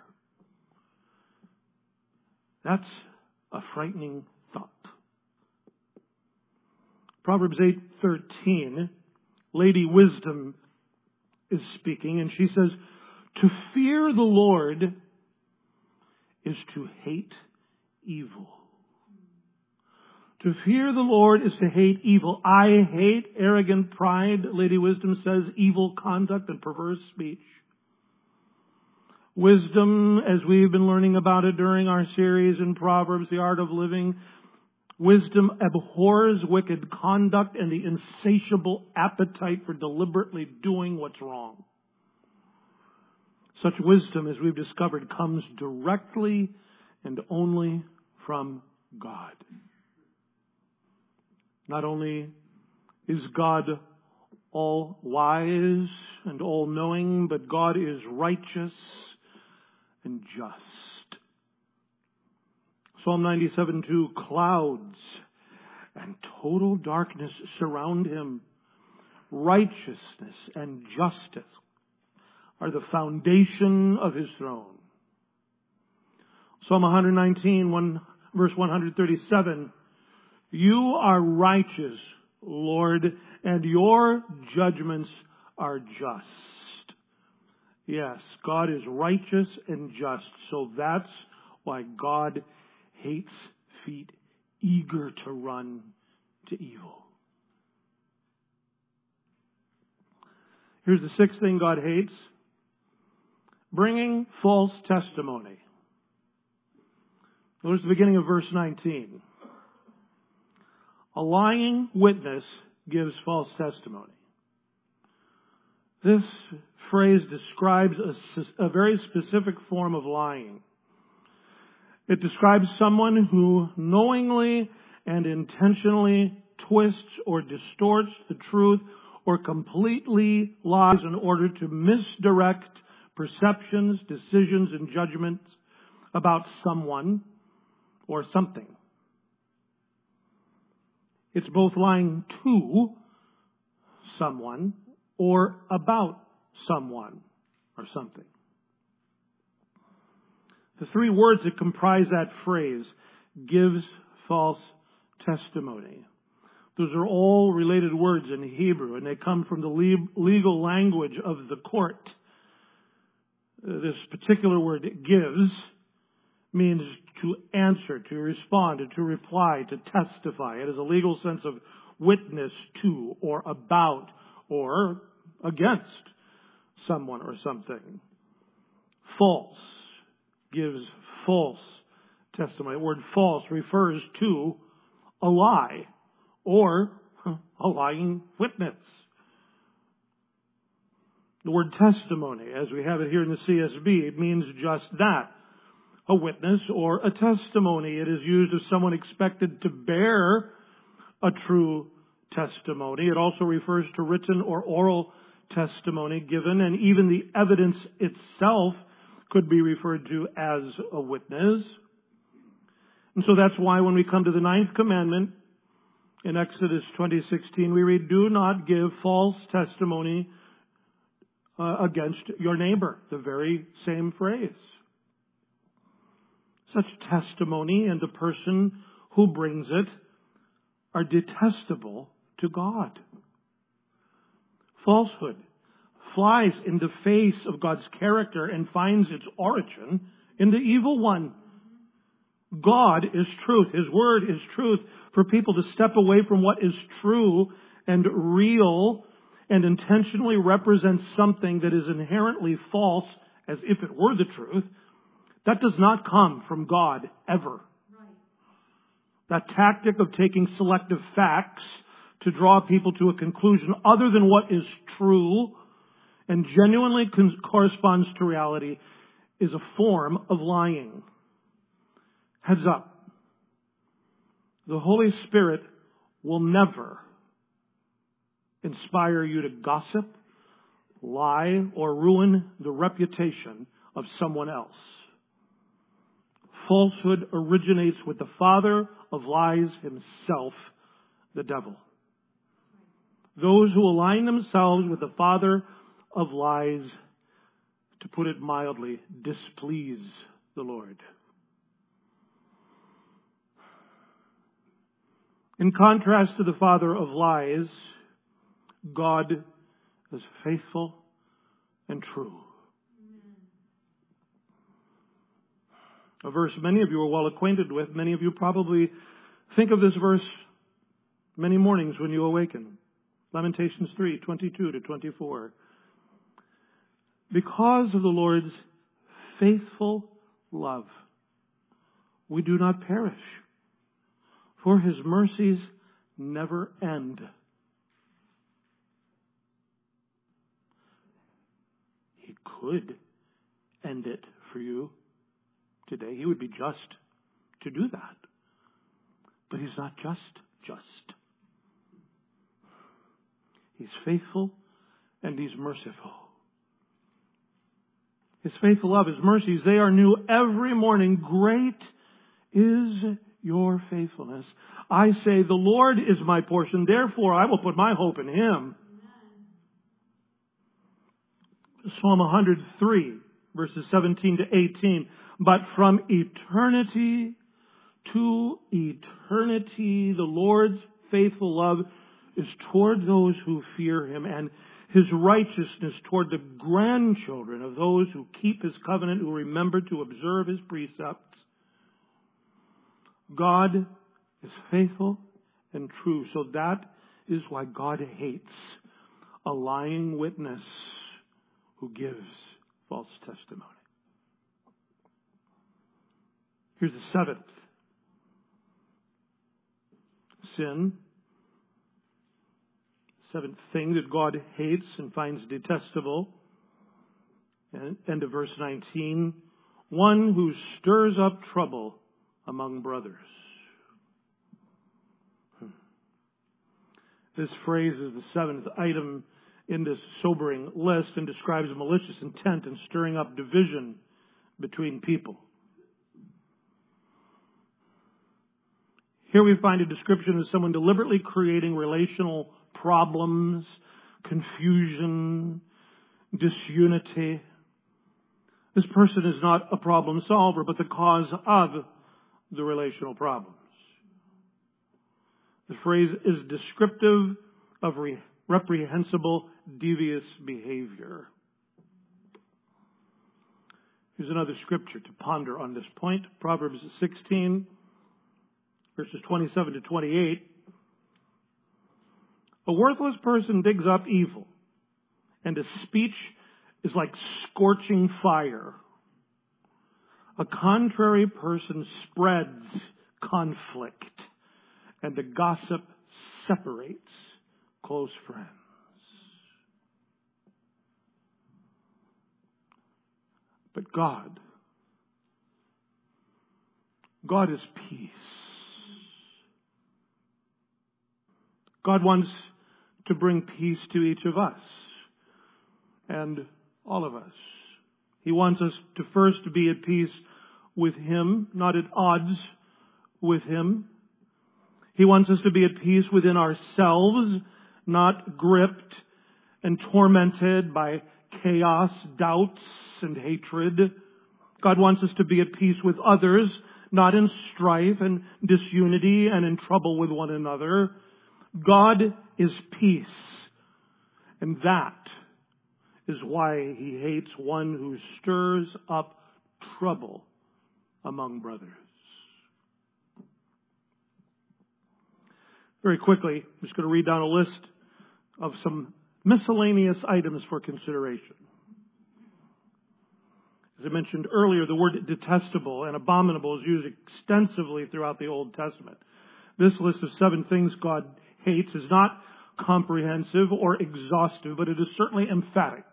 That's a frightening thought. Proverbs eight thirteen, Lady Wisdom is speaking, and she says, to fear the Lord is to hate evil. To fear the Lord is to hate evil. I hate arrogant pride, Lady Wisdom says, evil conduct and perverse speech. Wisdom, as we've been learning about it during our series in Proverbs, The Art of Living, wisdom abhors wicked conduct and the insatiable appetite for deliberately doing what's wrong. Such wisdom, as we've discovered, comes directly and only from God. Not only is God all wise and all knowing, but God is righteous and just. Psalm ninety-seven two, clouds and total darkness surround Him. Righteousness and justice are the foundation of His throne. Psalm one nineteen, one, verse one thirty-seven, you are righteous, Lord, and your judgments are just. Yes, God is righteous and just, so that's why God hates feet eager to run to evil. Here's the sixth thing God hates: bringing false testimony. Notice the beginning of verse nineteen. A lying witness gives false testimony. This phrase describes a, a very specific form of lying. It describes someone who knowingly and intentionally twists or distorts the truth or completely lies in order to misdirect perceptions, decisions, and judgments about someone or something. It's both lying to someone or about someone or something. The three words that comprise that phrase, gives false testimony. Those are all related words in Hebrew, and they come from the legal language of the court. This particular word, gives, means to answer, to respond, to reply, to testify. It has a legal sense of witness to, or about, or against someone or something. False gives false testimony. The word false refers to a lie or a lying witness. The word testimony, as we have it here in the C S B, it means just that. A witness or a testimony. It is used of someone expected to bear a true testimony. It also refers to written or oral testimony given, and even the evidence itself could be referred to as a witness. And so that's why when we come to the ninth commandment in Exodus twenty sixteen, we read, "Do not give false testimony uh, against your neighbor." The very same phrase. Such testimony and the person who brings it are detestable to God. Falsehood flies in the face of God's character and finds its origin in the evil one. God is truth. His word is truth. For people to step away from what is true and real and intentionally represent something that is inherently false as if it were the truth, that does not come from God ever. Right. That tactic of taking selective facts to draw people to a conclusion other than what is true and genuinely con- corresponds to reality is a form of lying. Heads up. The Holy Spirit will never inspire you to gossip, lie, or ruin the reputation of someone else. Falsehood originates with the father of lies himself, the devil. Those who align themselves with the father of lies, to put it mildly, displease the Lord. In contrast to the father of lies, God is faithful and true. A verse many of you are well acquainted with. Many of you probably think of this verse many mornings when you awaken. Lamentations three, twenty-two to twenty-four. Because of the Lord's faithful love, we do not perish, for His mercies never end. He could end it for you today. He would be just to do that. But He's not just just. He's faithful and He's merciful. His faithful love, His mercies, they are new every morning. Great is your faithfulness. I say, the Lord is my portion, therefore I will put my hope in Him. Psalm one hundred three, verses seventeen to eighteen. But from eternity to eternity, the Lord's faithful love is toward those who fear Him, and His righteousness toward the grandchildren of those who keep His covenant, who remember to observe His precepts. God is faithful and true. So that is why God hates a lying witness who gives false testimony. Here's the seventh. Sin. Seventh thing that God hates and finds detestable. And end of verse nineteen. One who stirs up trouble among brothers. This phrase is the seventh item in this sobering list and describes malicious intent and stirring up division between people. Here we find a description of someone deliberately creating relational problems, confusion, disunity. This person is not a problem solver, but the cause of the relational problems. The phrase is descriptive of re- reprehensible, devious behavior. Here's another scripture to ponder on this point. Proverbs sixteen, verses twenty-seven to twenty-eight. A worthless person digs up evil, and a speech is like scorching fire. A contrary person spreads conflict, and the gossip separates close friends. But God, God is peace. God wants to bring peace to each of us and all of us. He wants us to first be at peace with Him, not at odds with Him. He wants us to be at peace within ourselves, not gripped and tormented by chaos, doubts, and hatred. God wants us to be at peace with others, not in strife and disunity and in trouble with one another. God is peace. And that is why He hates one who stirs up trouble among brothers. Very quickly, I'm just going to read down a list of some miscellaneous items for consideration. As I mentioned earlier, the word detestable and abominable is used extensively throughout the Old Testament. This list of seven things God hates is not comprehensive or exhaustive, but it is certainly emphatic.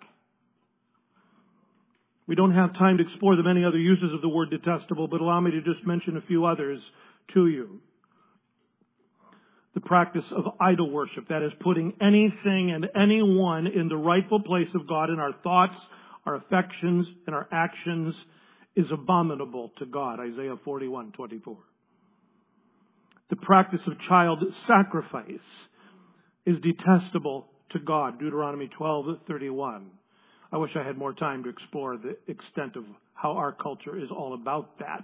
We don't have time to explore the many other uses of the word detestable, but allow me to just mention a few others to you. The practice of idol worship, that is putting anything and anyone in the rightful place of God in our thoughts, our affections, and our actions, is abominable to God. Isaiah forty-one twenty-four. The practice of child sacrifice is detestable to God. Deuteronomy twelve thirty-one. I wish I had more time to explore the extent of how our culture is all about that.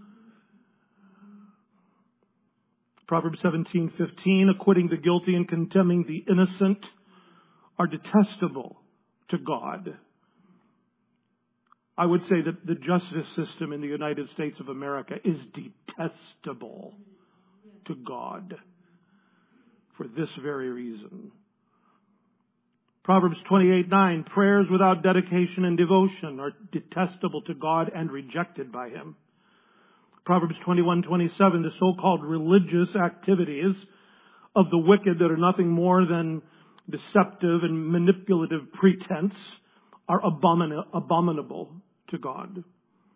Proverbs seventeen fifteen, acquitting the guilty and condemning the innocent are detestable to God. I would say that the justice system in the United States of America is detestable to God for this very reason. Proverbs twenty-eight nine, prayers without dedication and devotion are detestable to God and rejected by Him. Proverbs twenty-one twenty-seven, the so-called religious activities of the wicked that are nothing more than deceptive and manipulative pretense are abomin- abominable to God.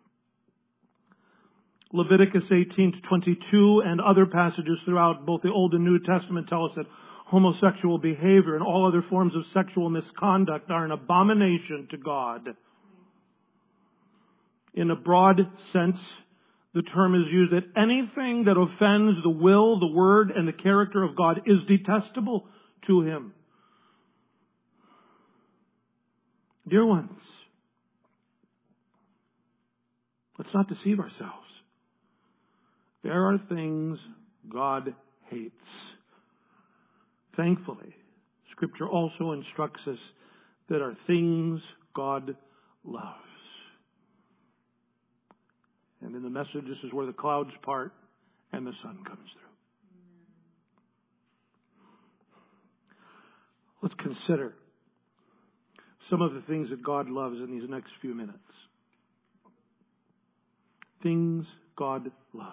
Leviticus eighteen to twenty-two and other passages throughout both the Old and New Testament tell us that homosexual behavior and all other forms of sexual misconduct are an abomination to God. In a broad sense, the term is used that anything that offends the will, the word, and the character of God is detestable to Him. Dear ones, let's not deceive ourselves. There are things God hates. Thankfully, Scripture also instructs us that are things God loves. And in the message, this is where the clouds part and the sun comes through. Let's consider some of the things that God loves in these next few minutes. Things God loves.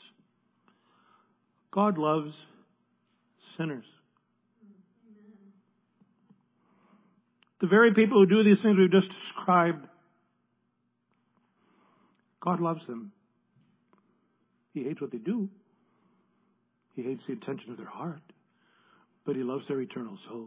God loves sinners. The very people who do these things we've just described, God loves them. He hates what they do. He hates the intention of their heart. But He loves their eternal soul.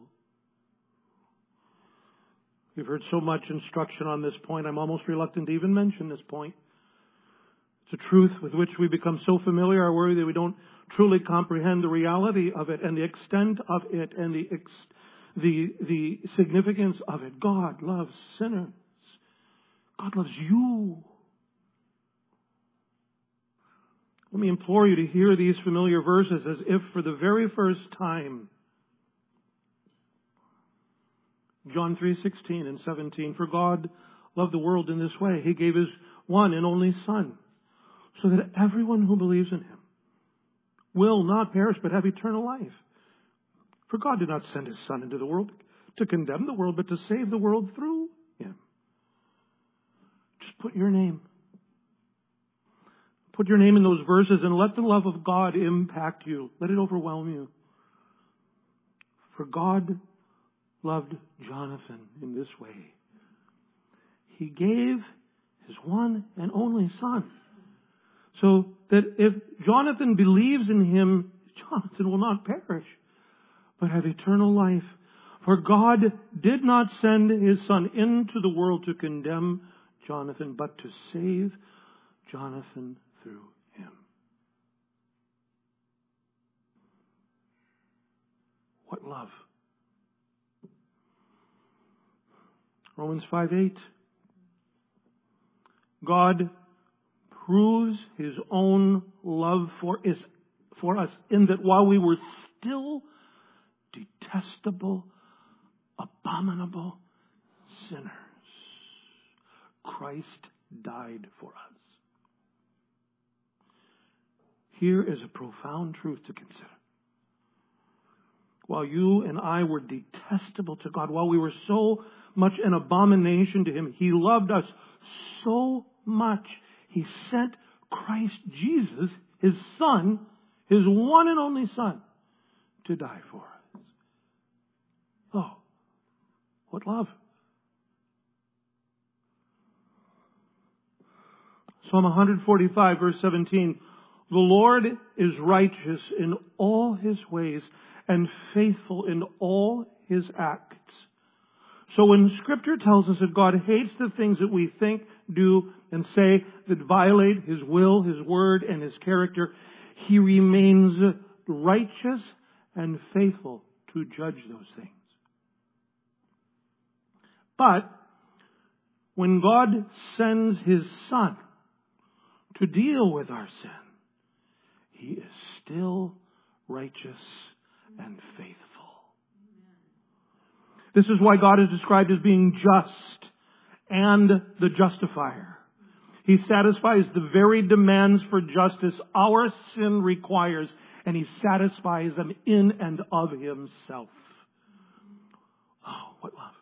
We've heard so much instruction on this point, I'm almost reluctant to even mention this point. It's a truth with which we become so familiar, I worry that we don't truly comprehend the reality of it and the extent of it and the ex- the the significance of it. God loves sinners. God loves you. Let me implore you to hear these familiar verses as if for the very first time. John three sixteen and seventeen. For God loved the world in this way. He gave His one and only Son, so that everyone who believes in Him will not perish but have eternal life. For God did not send His Son into the world to condemn the world, but to save the world through Him. Just put your name. Put your name in those verses and let the love of God impact you. Let it overwhelm you. For God loved Jonathan in this way. He gave His one and only Son, so that if Jonathan believes in Him, Jonathan will not perish, but have eternal life. For God did not send His Son into the world to condemn Jonathan, but to save Jonathan through Him. What love! Romans five eight. God proves His own love for us, for us in that while we were still detestable, abominable sinners, Christ died for us. Here is a profound truth to consider. While you and I were detestable to God, while we were so much an abomination to Him, He loved us so much, He sent Christ Jesus, His Son, His one and only Son, to die for us. Oh, what love! Psalm one forty-five, verse seventeen. The Lord is righteous in all His ways and faithful in all His acts. So when Scripture tells us that God hates the things that we think, do, and say that violate His will, His word, and His character, He remains righteous and faithful to judge those things. But when God sends His Son to deal with our sin, He is still righteous and faithful. This is why God is described as being just and the justifier. He satisfies the very demands for justice our sin requires, and He satisfies them in and of Himself. Oh, what love!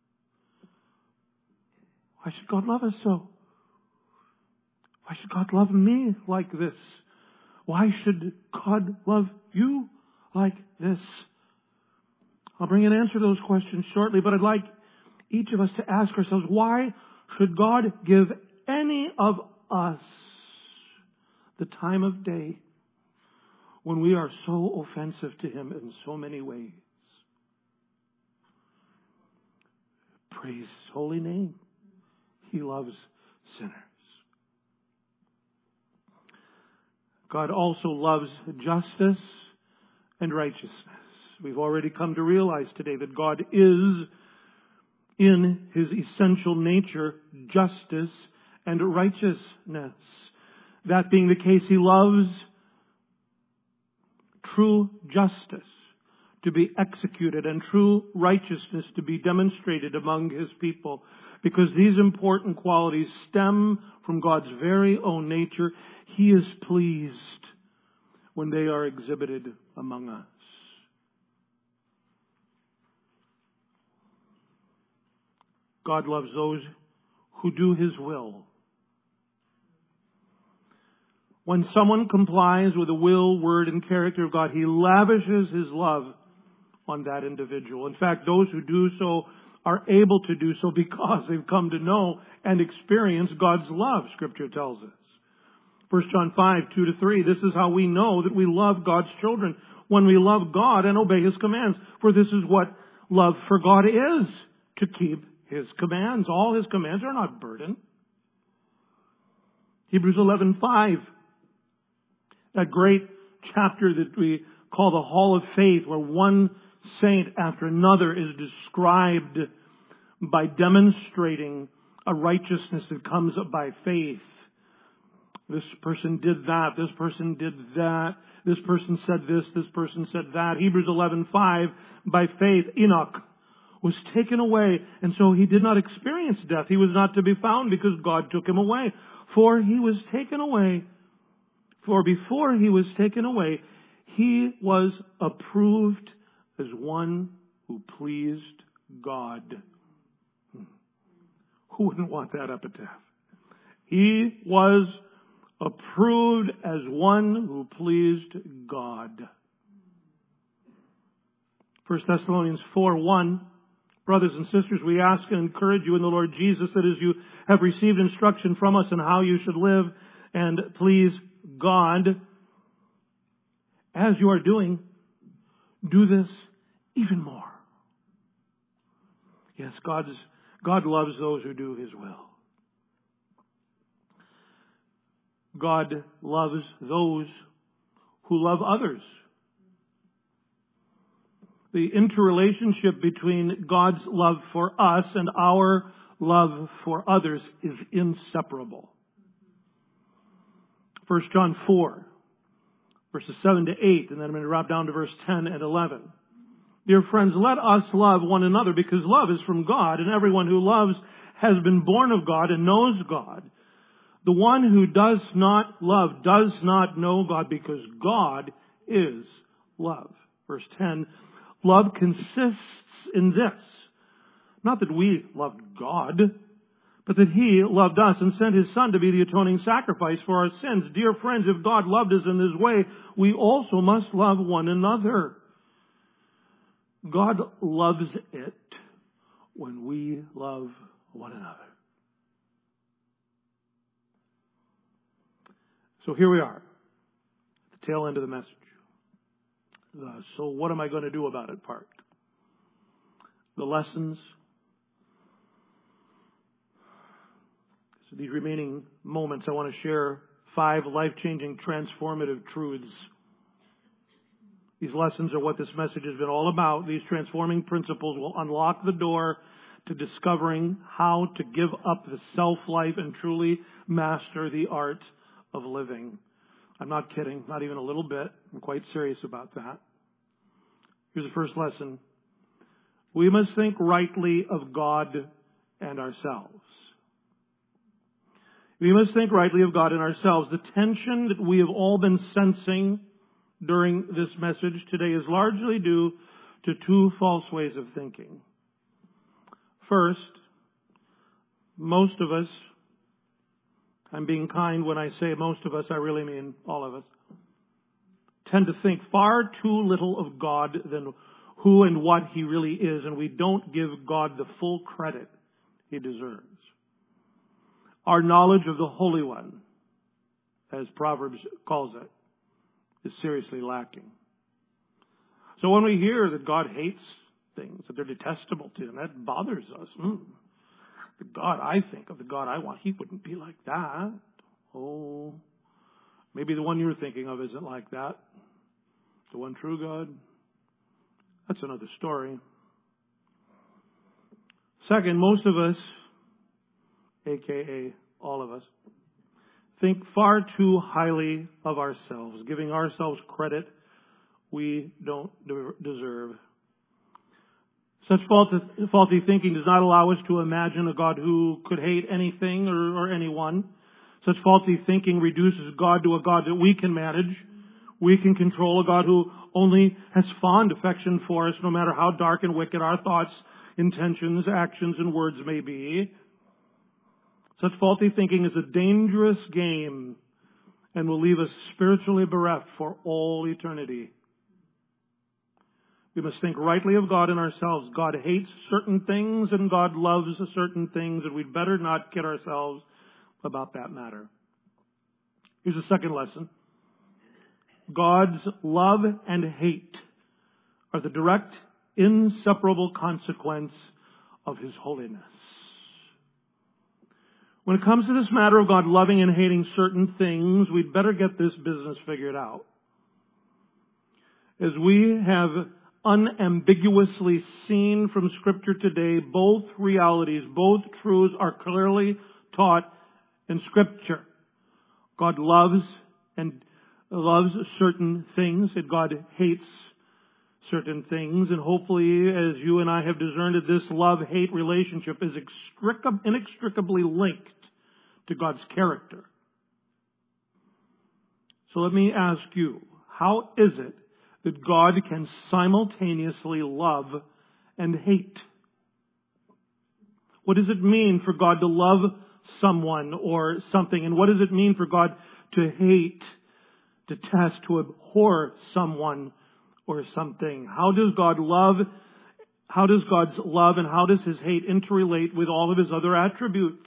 Why should God love us so? Why should God love me like this? Why should God love you like this? I'll bring an answer to those questions shortly, but I'd like each of us to ask ourselves, why should God give any of us the time of day when we are so offensive to Him in so many ways? Praise His holy name. He loves sinners. God also loves justice and righteousness. We've already come to realize today that God is, in His essential nature, justice and righteousness. That being the case, He loves true justice to be executed and true righteousness to be demonstrated among His people, because these important qualities stem from God's very own nature. He is pleased when they are exhibited among us. God loves those who do His will. When someone complies with the will, word, and character of God, He lavishes His love on that individual. In fact, those who do so are able to do so because they've come to know and experience God's love, Scripture tells us. First John five, two to three, this is how we know that we love God's children, when we love God and obey His commands. For this is what love for God is, to keep His commands. All His commands are not burden. Hebrews eleven five, that great chapter that we call the Hall of Faith, where one saint after another is described by demonstrating a righteousness that comes by faith. This person did that, this person did that, this person said this, this person said that. Hebrews eleven five, by faith Enoch was taken away, and so he did not experience death. He was not to be found because God took him away. For he was taken away, for before he was taken away, he was approved as one who pleased God. Who wouldn't want that epitaph? He was approved as one who pleased God. First Thessalonians four one, brothers and sisters, we ask and encourage you in the Lord Jesus that as you have received instruction from us on how you should live and please God, as you are doing, do this even more. Yes, God's, God loves those who do His will. God loves those who love others. The interrelationship between God's love for us and our love for others is inseparable. First John four, verses seven to eight, and then I'm going to drop down to verse ten and eleven. Dear friends, let us love one another, because love is from God, and everyone who loves has been born of God and knows God. The one who does not love does not know God, because God is love. Verse ten, love consists in this, not that we loved God, but that He loved us and sent His Son to be the atoning sacrifice for our sins. Dear friends, if God loved us in this way, we also must love one another. God loves it when we love one another. So here we are, at the tail end of the message. Uh, so what am I going to do about it part? The lessons. So these remaining moments, I want to share five life-changing, transformative truths. These lessons are what this message has been all about. These transforming principles will unlock the door to discovering how to give up the self-life and truly master the art of living. I'm not kidding, not even a little bit. I'm quite serious about that. Here's the first lesson. We must think rightly of God and ourselves. We must think rightly of God and ourselves. The tension that we have all been sensing during this message today is largely due to two false ways of thinking. First, most of us, I'm being kind when I say most of us, I really mean all of us, tend to think far too little of God than who and what He really is, and we don't give God the full credit He deserves. Our knowledge of the Holy One, as Proverbs calls it, is seriously lacking. So when we hear that God hates things, that they're detestable to Him, that bothers us. Mm. The God I think of, the God I want, He wouldn't be like that. Oh, maybe the one you're thinking of isn't like that. The one true God, that's another story. Second, most of us, aka all of us, think far too highly of ourselves, giving ourselves credit we don't deserve. Such faulty, faulty thinking does not allow us to imagine a God who could hate anything or, or anyone. Such faulty thinking reduces God to a God that we can manage. We can control, a God who only has fond affection for us, no matter how dark and wicked our thoughts, intentions, actions, and words may be. Such faulty thinking is a dangerous game, and will leave us spiritually bereft for all eternity. We must think rightly of God and ourselves. God hates certain things and God loves certain things, and we'd better not kid ourselves about that matter. Here's a second lesson. God's love and hate are the direct, inseparable consequence of His holiness. When it comes to this matter of God loving and hating certain things, we'd better get this business figured out. As we have unambiguously seen from Scripture today, both realities, both truths are clearly taught in Scripture. God loves and loves certain things, and God hates certain things, and hopefully, as you and I have discerned, that this love-hate relationship is inextricably linked to God's character. So let me ask you, how is it that God can simultaneously love and hate? What does it mean for God to love someone or something? And what does it mean for God to hate, detest, to abhor someone or something? How does God love, how does God's love and how does His hate interrelate with all of His other attributes?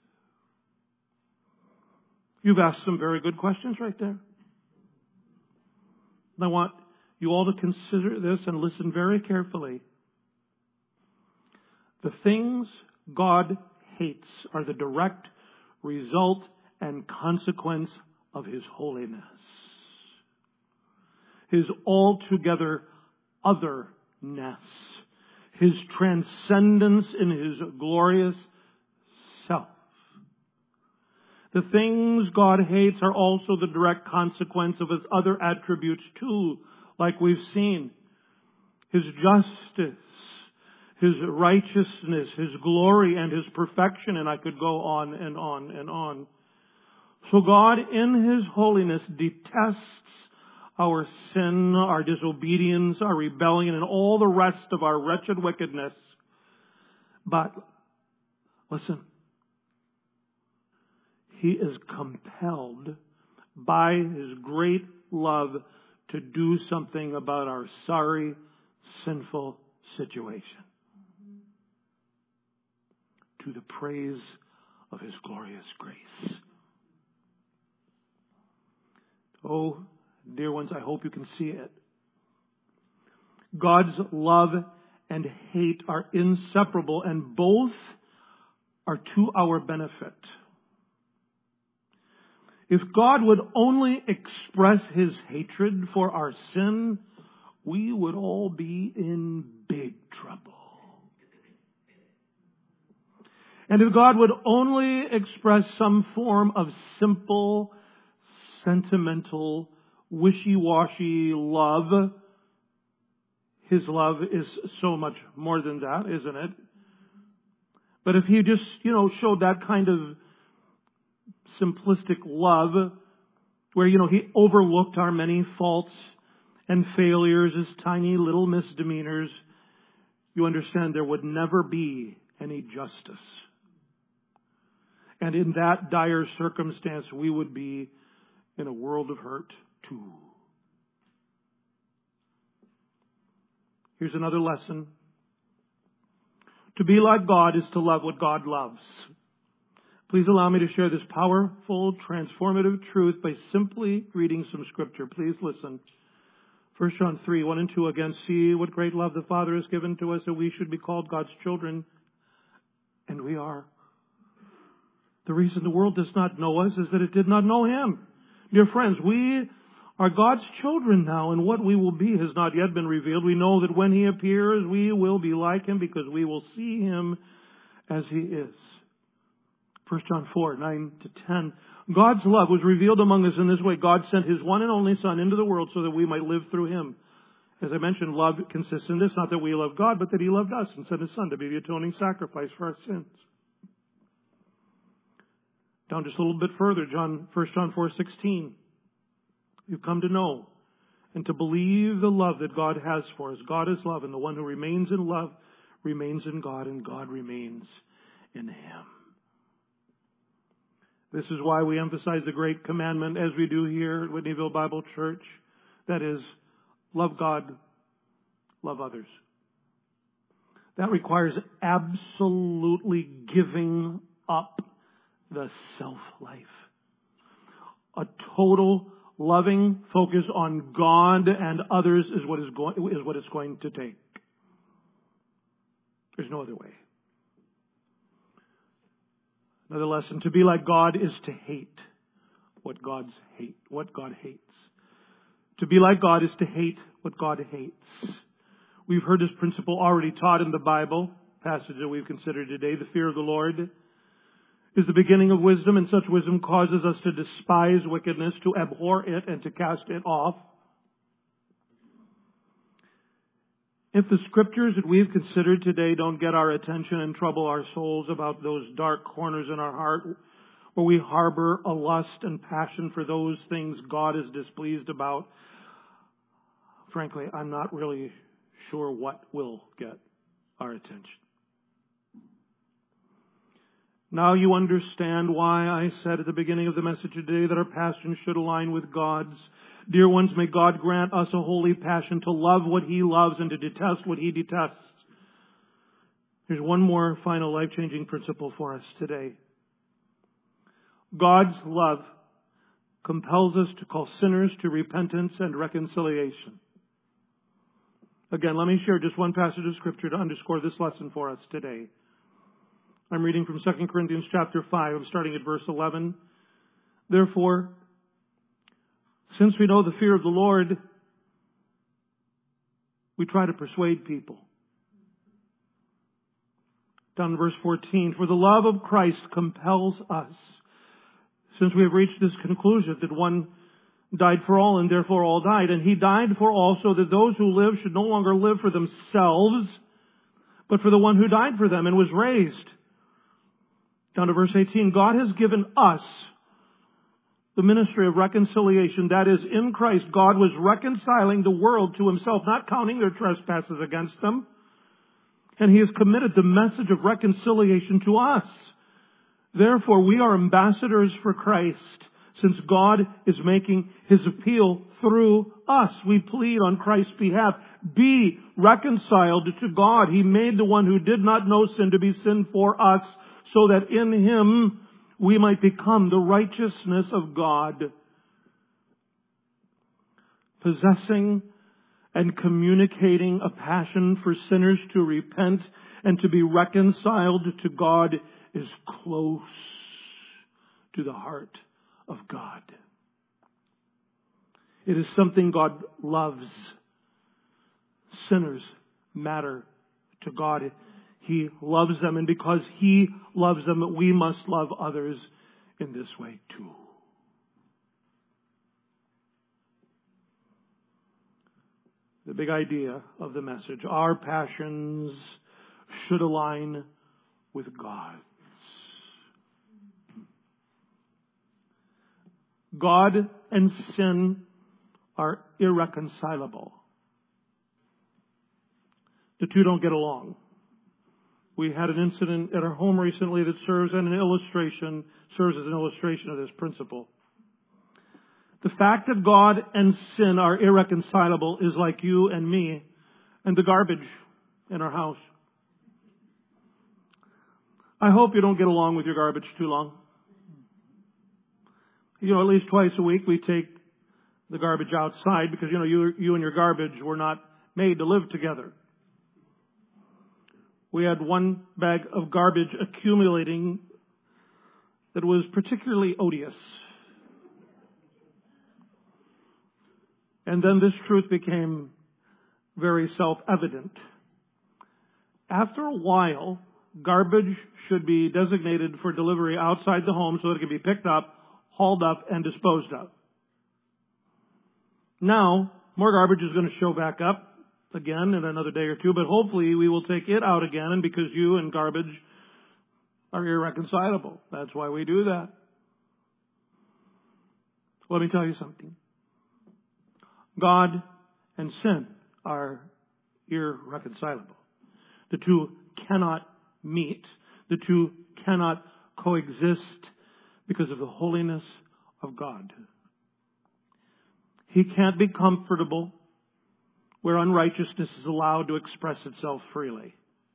You've asked some very good questions right there. And I want you all to consider this and listen very carefully. The things God hates are the direct result and consequence of His holiness. His altogether otherness. His transcendence in His glorious self. The things God hates are also the direct consequence of His other attributes too, like we've seen. His justice, His righteousness, His glory, and His perfection, and I could go on and on and on. So God, in His holiness, detests our sin, our disobedience, our rebellion, and all the rest of our wretched wickedness. But, listen, He is compelled by His great love to do something about our sorry, sinful situation. To the praise of His glorious grace. Oh, dear ones, I hope you can see it. God's love and hate are inseparable, and both are to our benefit. If God would only express His hatred for our sin, we would all be in big trouble. And if God would only express some form of simple, sentimental, wishy-washy love, His love is so much more than that, isn't it? But if He just, you know, showed that kind of simplistic love, where, you know, He overlooked our many faults and failures as tiny little misdemeanors, you understand there would never be any justice. And in that dire circumstance, we would be in a world of hurt too. Here's another lesson. To be like God is to love what God loves. Please allow me to share this powerful, transformative truth by simply reading some Scripture. Please listen. First John three, one and two again. See what great love the Father has given to us that we should be called God's children. And we are. The reason the world does not know us is that it did not know Him. Dear friends, we are God's children now, and what we will be has not yet been revealed. We know that when He appears, we will be like Him because we will see Him as He is. First John four, nine to ten. God's love was revealed among us in this way. God sent His one and only Son into the world so that we might live through Him. As I mentioned, love consists in this, not that we love God, but that He loved us and sent His Son to be the atoning sacrifice for our sins. Down just a little bit further, John, First John four, sixteen. You've come to know and to believe the love that God has for us. God is love, and the one who remains in love remains in God, and God remains in Him. This is why we emphasize the great commandment as we do here at Whitneyville Bible Church. That is, love God, love others. That requires absolutely giving up the self-life. A total loving focus on God and others is what is going, is what it's going to take. There's no other way. Another lesson, to be like God is to hate what God's hate, what God hates. To be like God is to hate what God hates. We've heard this principle already taught in the Bible, passage that we've considered today. The fear of the Lord is the beginning of wisdom, and such wisdom causes us to despise wickedness, to abhor it, and to cast it off. If the scriptures that we've considered today don't get our attention and trouble our souls about those dark corners in our heart where we harbor a lust and passion for those things God is displeased about, frankly, I'm not really sure what will get our attention. Now you understand why I said at the beginning of the message today that our passion should align with God's. Dear ones, may God grant us a holy passion to love what He loves and to detest what He detests. Here's one more final life-changing principle for us today. God's love compels us to call sinners to repentance and reconciliation. Again, let me share just one passage of Scripture to underscore this lesson for us today. I'm reading from Second Corinthians chapter five. I'm starting at verse eleven. Therefore, since we know the fear of the Lord, we try to persuade people. Down in verse fourteen, for the love of Christ compels us, since we have reached this conclusion that one died for all and therefore all died, and He died for all so that those who live should no longer live for themselves, but for the one who died for them and was raised. Down to verse eighteen, God has given us the ministry of reconciliation. That is, in Christ, God was reconciling the world to Himself, not counting their trespasses against them. And He has committed the message of reconciliation to us. Therefore, we are ambassadors for Christ. Since God is making His appeal through us, we plead on Christ's behalf. Be reconciled to God. He made the one who did not know sin to be sin for us, so that in Him we might become the righteousness of God. Possessing and communicating a passion for sinners to repent and to be reconciled to God is close to the heart of God. It is something God loves. Sinners matter to God. He loves them, and because He loves them, we must love others in this way too. The big idea of the message, our passions should align with God's. God and sin are irreconcilable. The two don't get along. We had an incident at our home recently that serves as an illustration, serves as an illustration of this principle. The fact that God and sin are irreconcilable is like you and me and the garbage in our house. I hope you don't get along with your garbage too long. You know, at least twice a week we take the garbage outside because, you know, you, you and your garbage were not made to live together. We had one bag of garbage accumulating that was particularly odious. And then this truth became very self-evident. After a while, garbage should be designated for delivery outside the home so that it can be picked up, hauled up, and disposed of. Now, more garbage is going to show back up again in another day or two, but hopefully we will take it out again, and because you and garbage are irreconcilable. That's why we do that. Let me tell you something. God and sin are irreconcilable. The two cannot meet. The two cannot coexist. because of the holiness of God. He can't be comfortable where unrighteousness is allowed to express itself freely.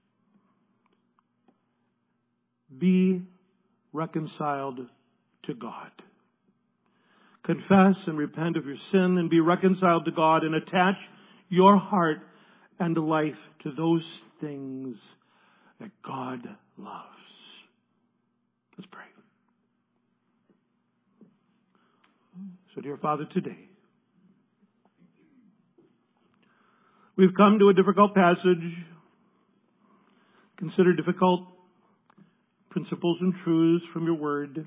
Be reconciled to God. Confess and repent of your sin and be reconciled to God and attach your heart and life to those things that God loves. Let's pray. So, dear Father, today, we've come to a difficult passage, consider difficult principles and truths from your word.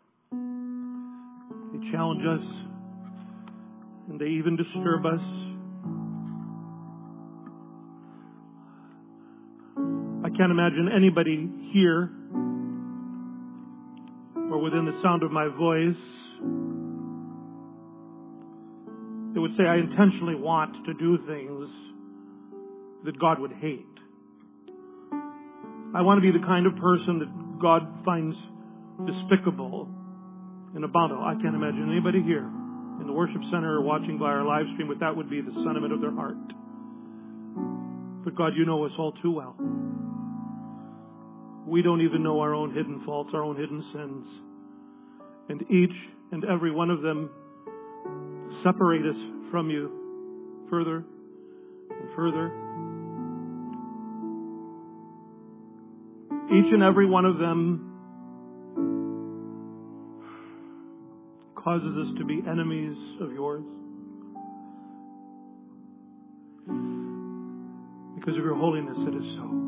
They challenge us, and they even disturb us. I can't imagine anybody here or within the sound of my voice that would say, I intentionally want to do things that God would hate. I want to be the kind of person that God finds despicable and abominable. I can't imagine anybody here in the worship center or watching by our live stream but that would be the sentiment of their heart. But God, you know us all too well. We don't even know our own hidden faults, our own hidden sins. And each and every one of them separate us from you further and further. Each and every one of them causes us to be enemies of yours. Because of your holiness, it is so.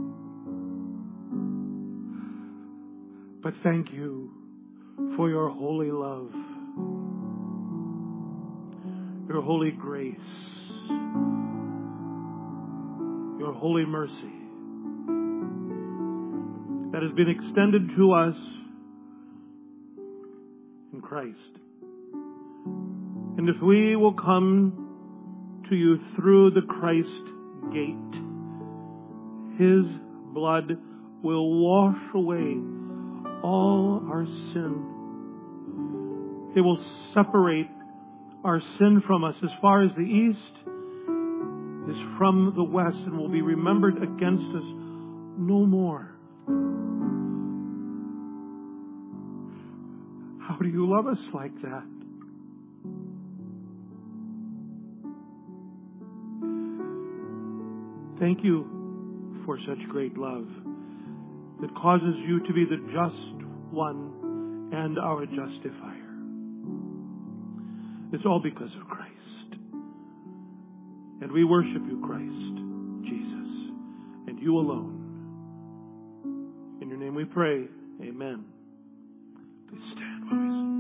But thank you for your holy love, your holy grace, your holy mercy that has been extended to us in Christ. And if we will come to you through the Christ gate, His blood will wash away all our sin. It will separate our sin from us as far as the east is from the west and will be remembered against us no more. How do you love us like that? Thank you for such great love that causes you to be the just one and our justifier. It's all because of Christ. And we worship you, Christ, Jesus, and you alone. In your name we pray. Amen. Please stand while we sing.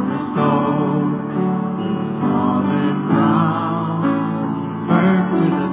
With a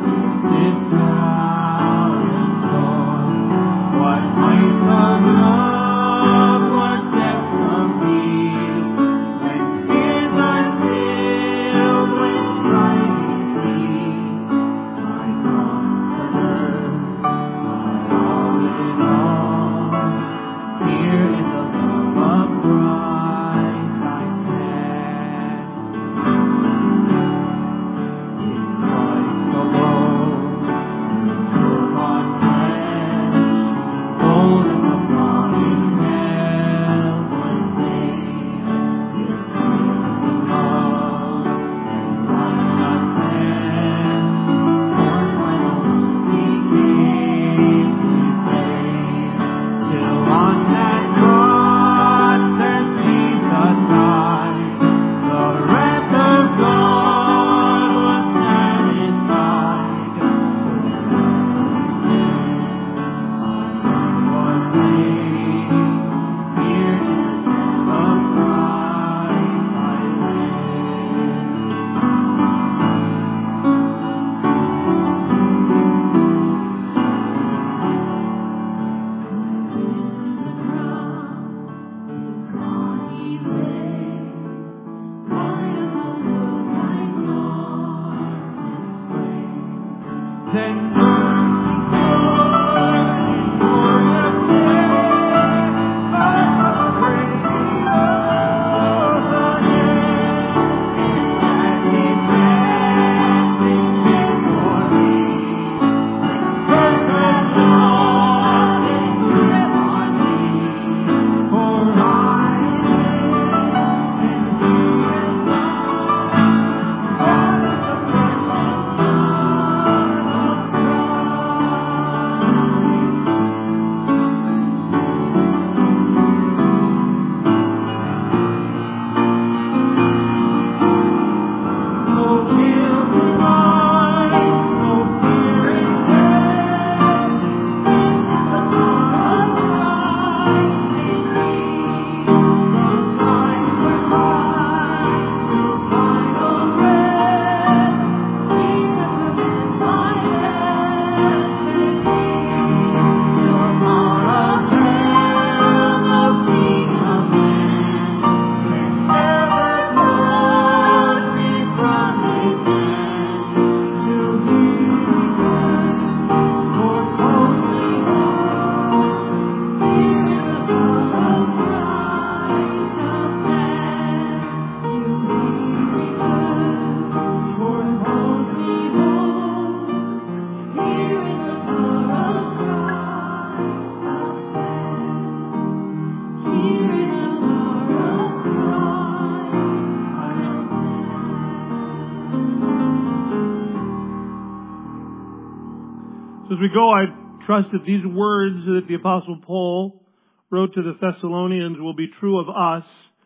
As we go, I trust that these words that the Apostle Paul wrote to the Thessalonians will be true of us.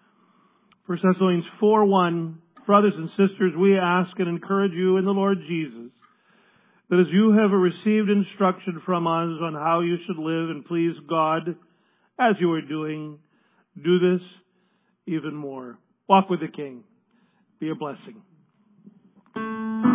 First Thessalonians four one, brothers and sisters, we ask and encourage you in the Lord Jesus, that as you have received instruction from us on how you should live and please God, as you are doing, do this even more. Walk with the King. Be a blessing.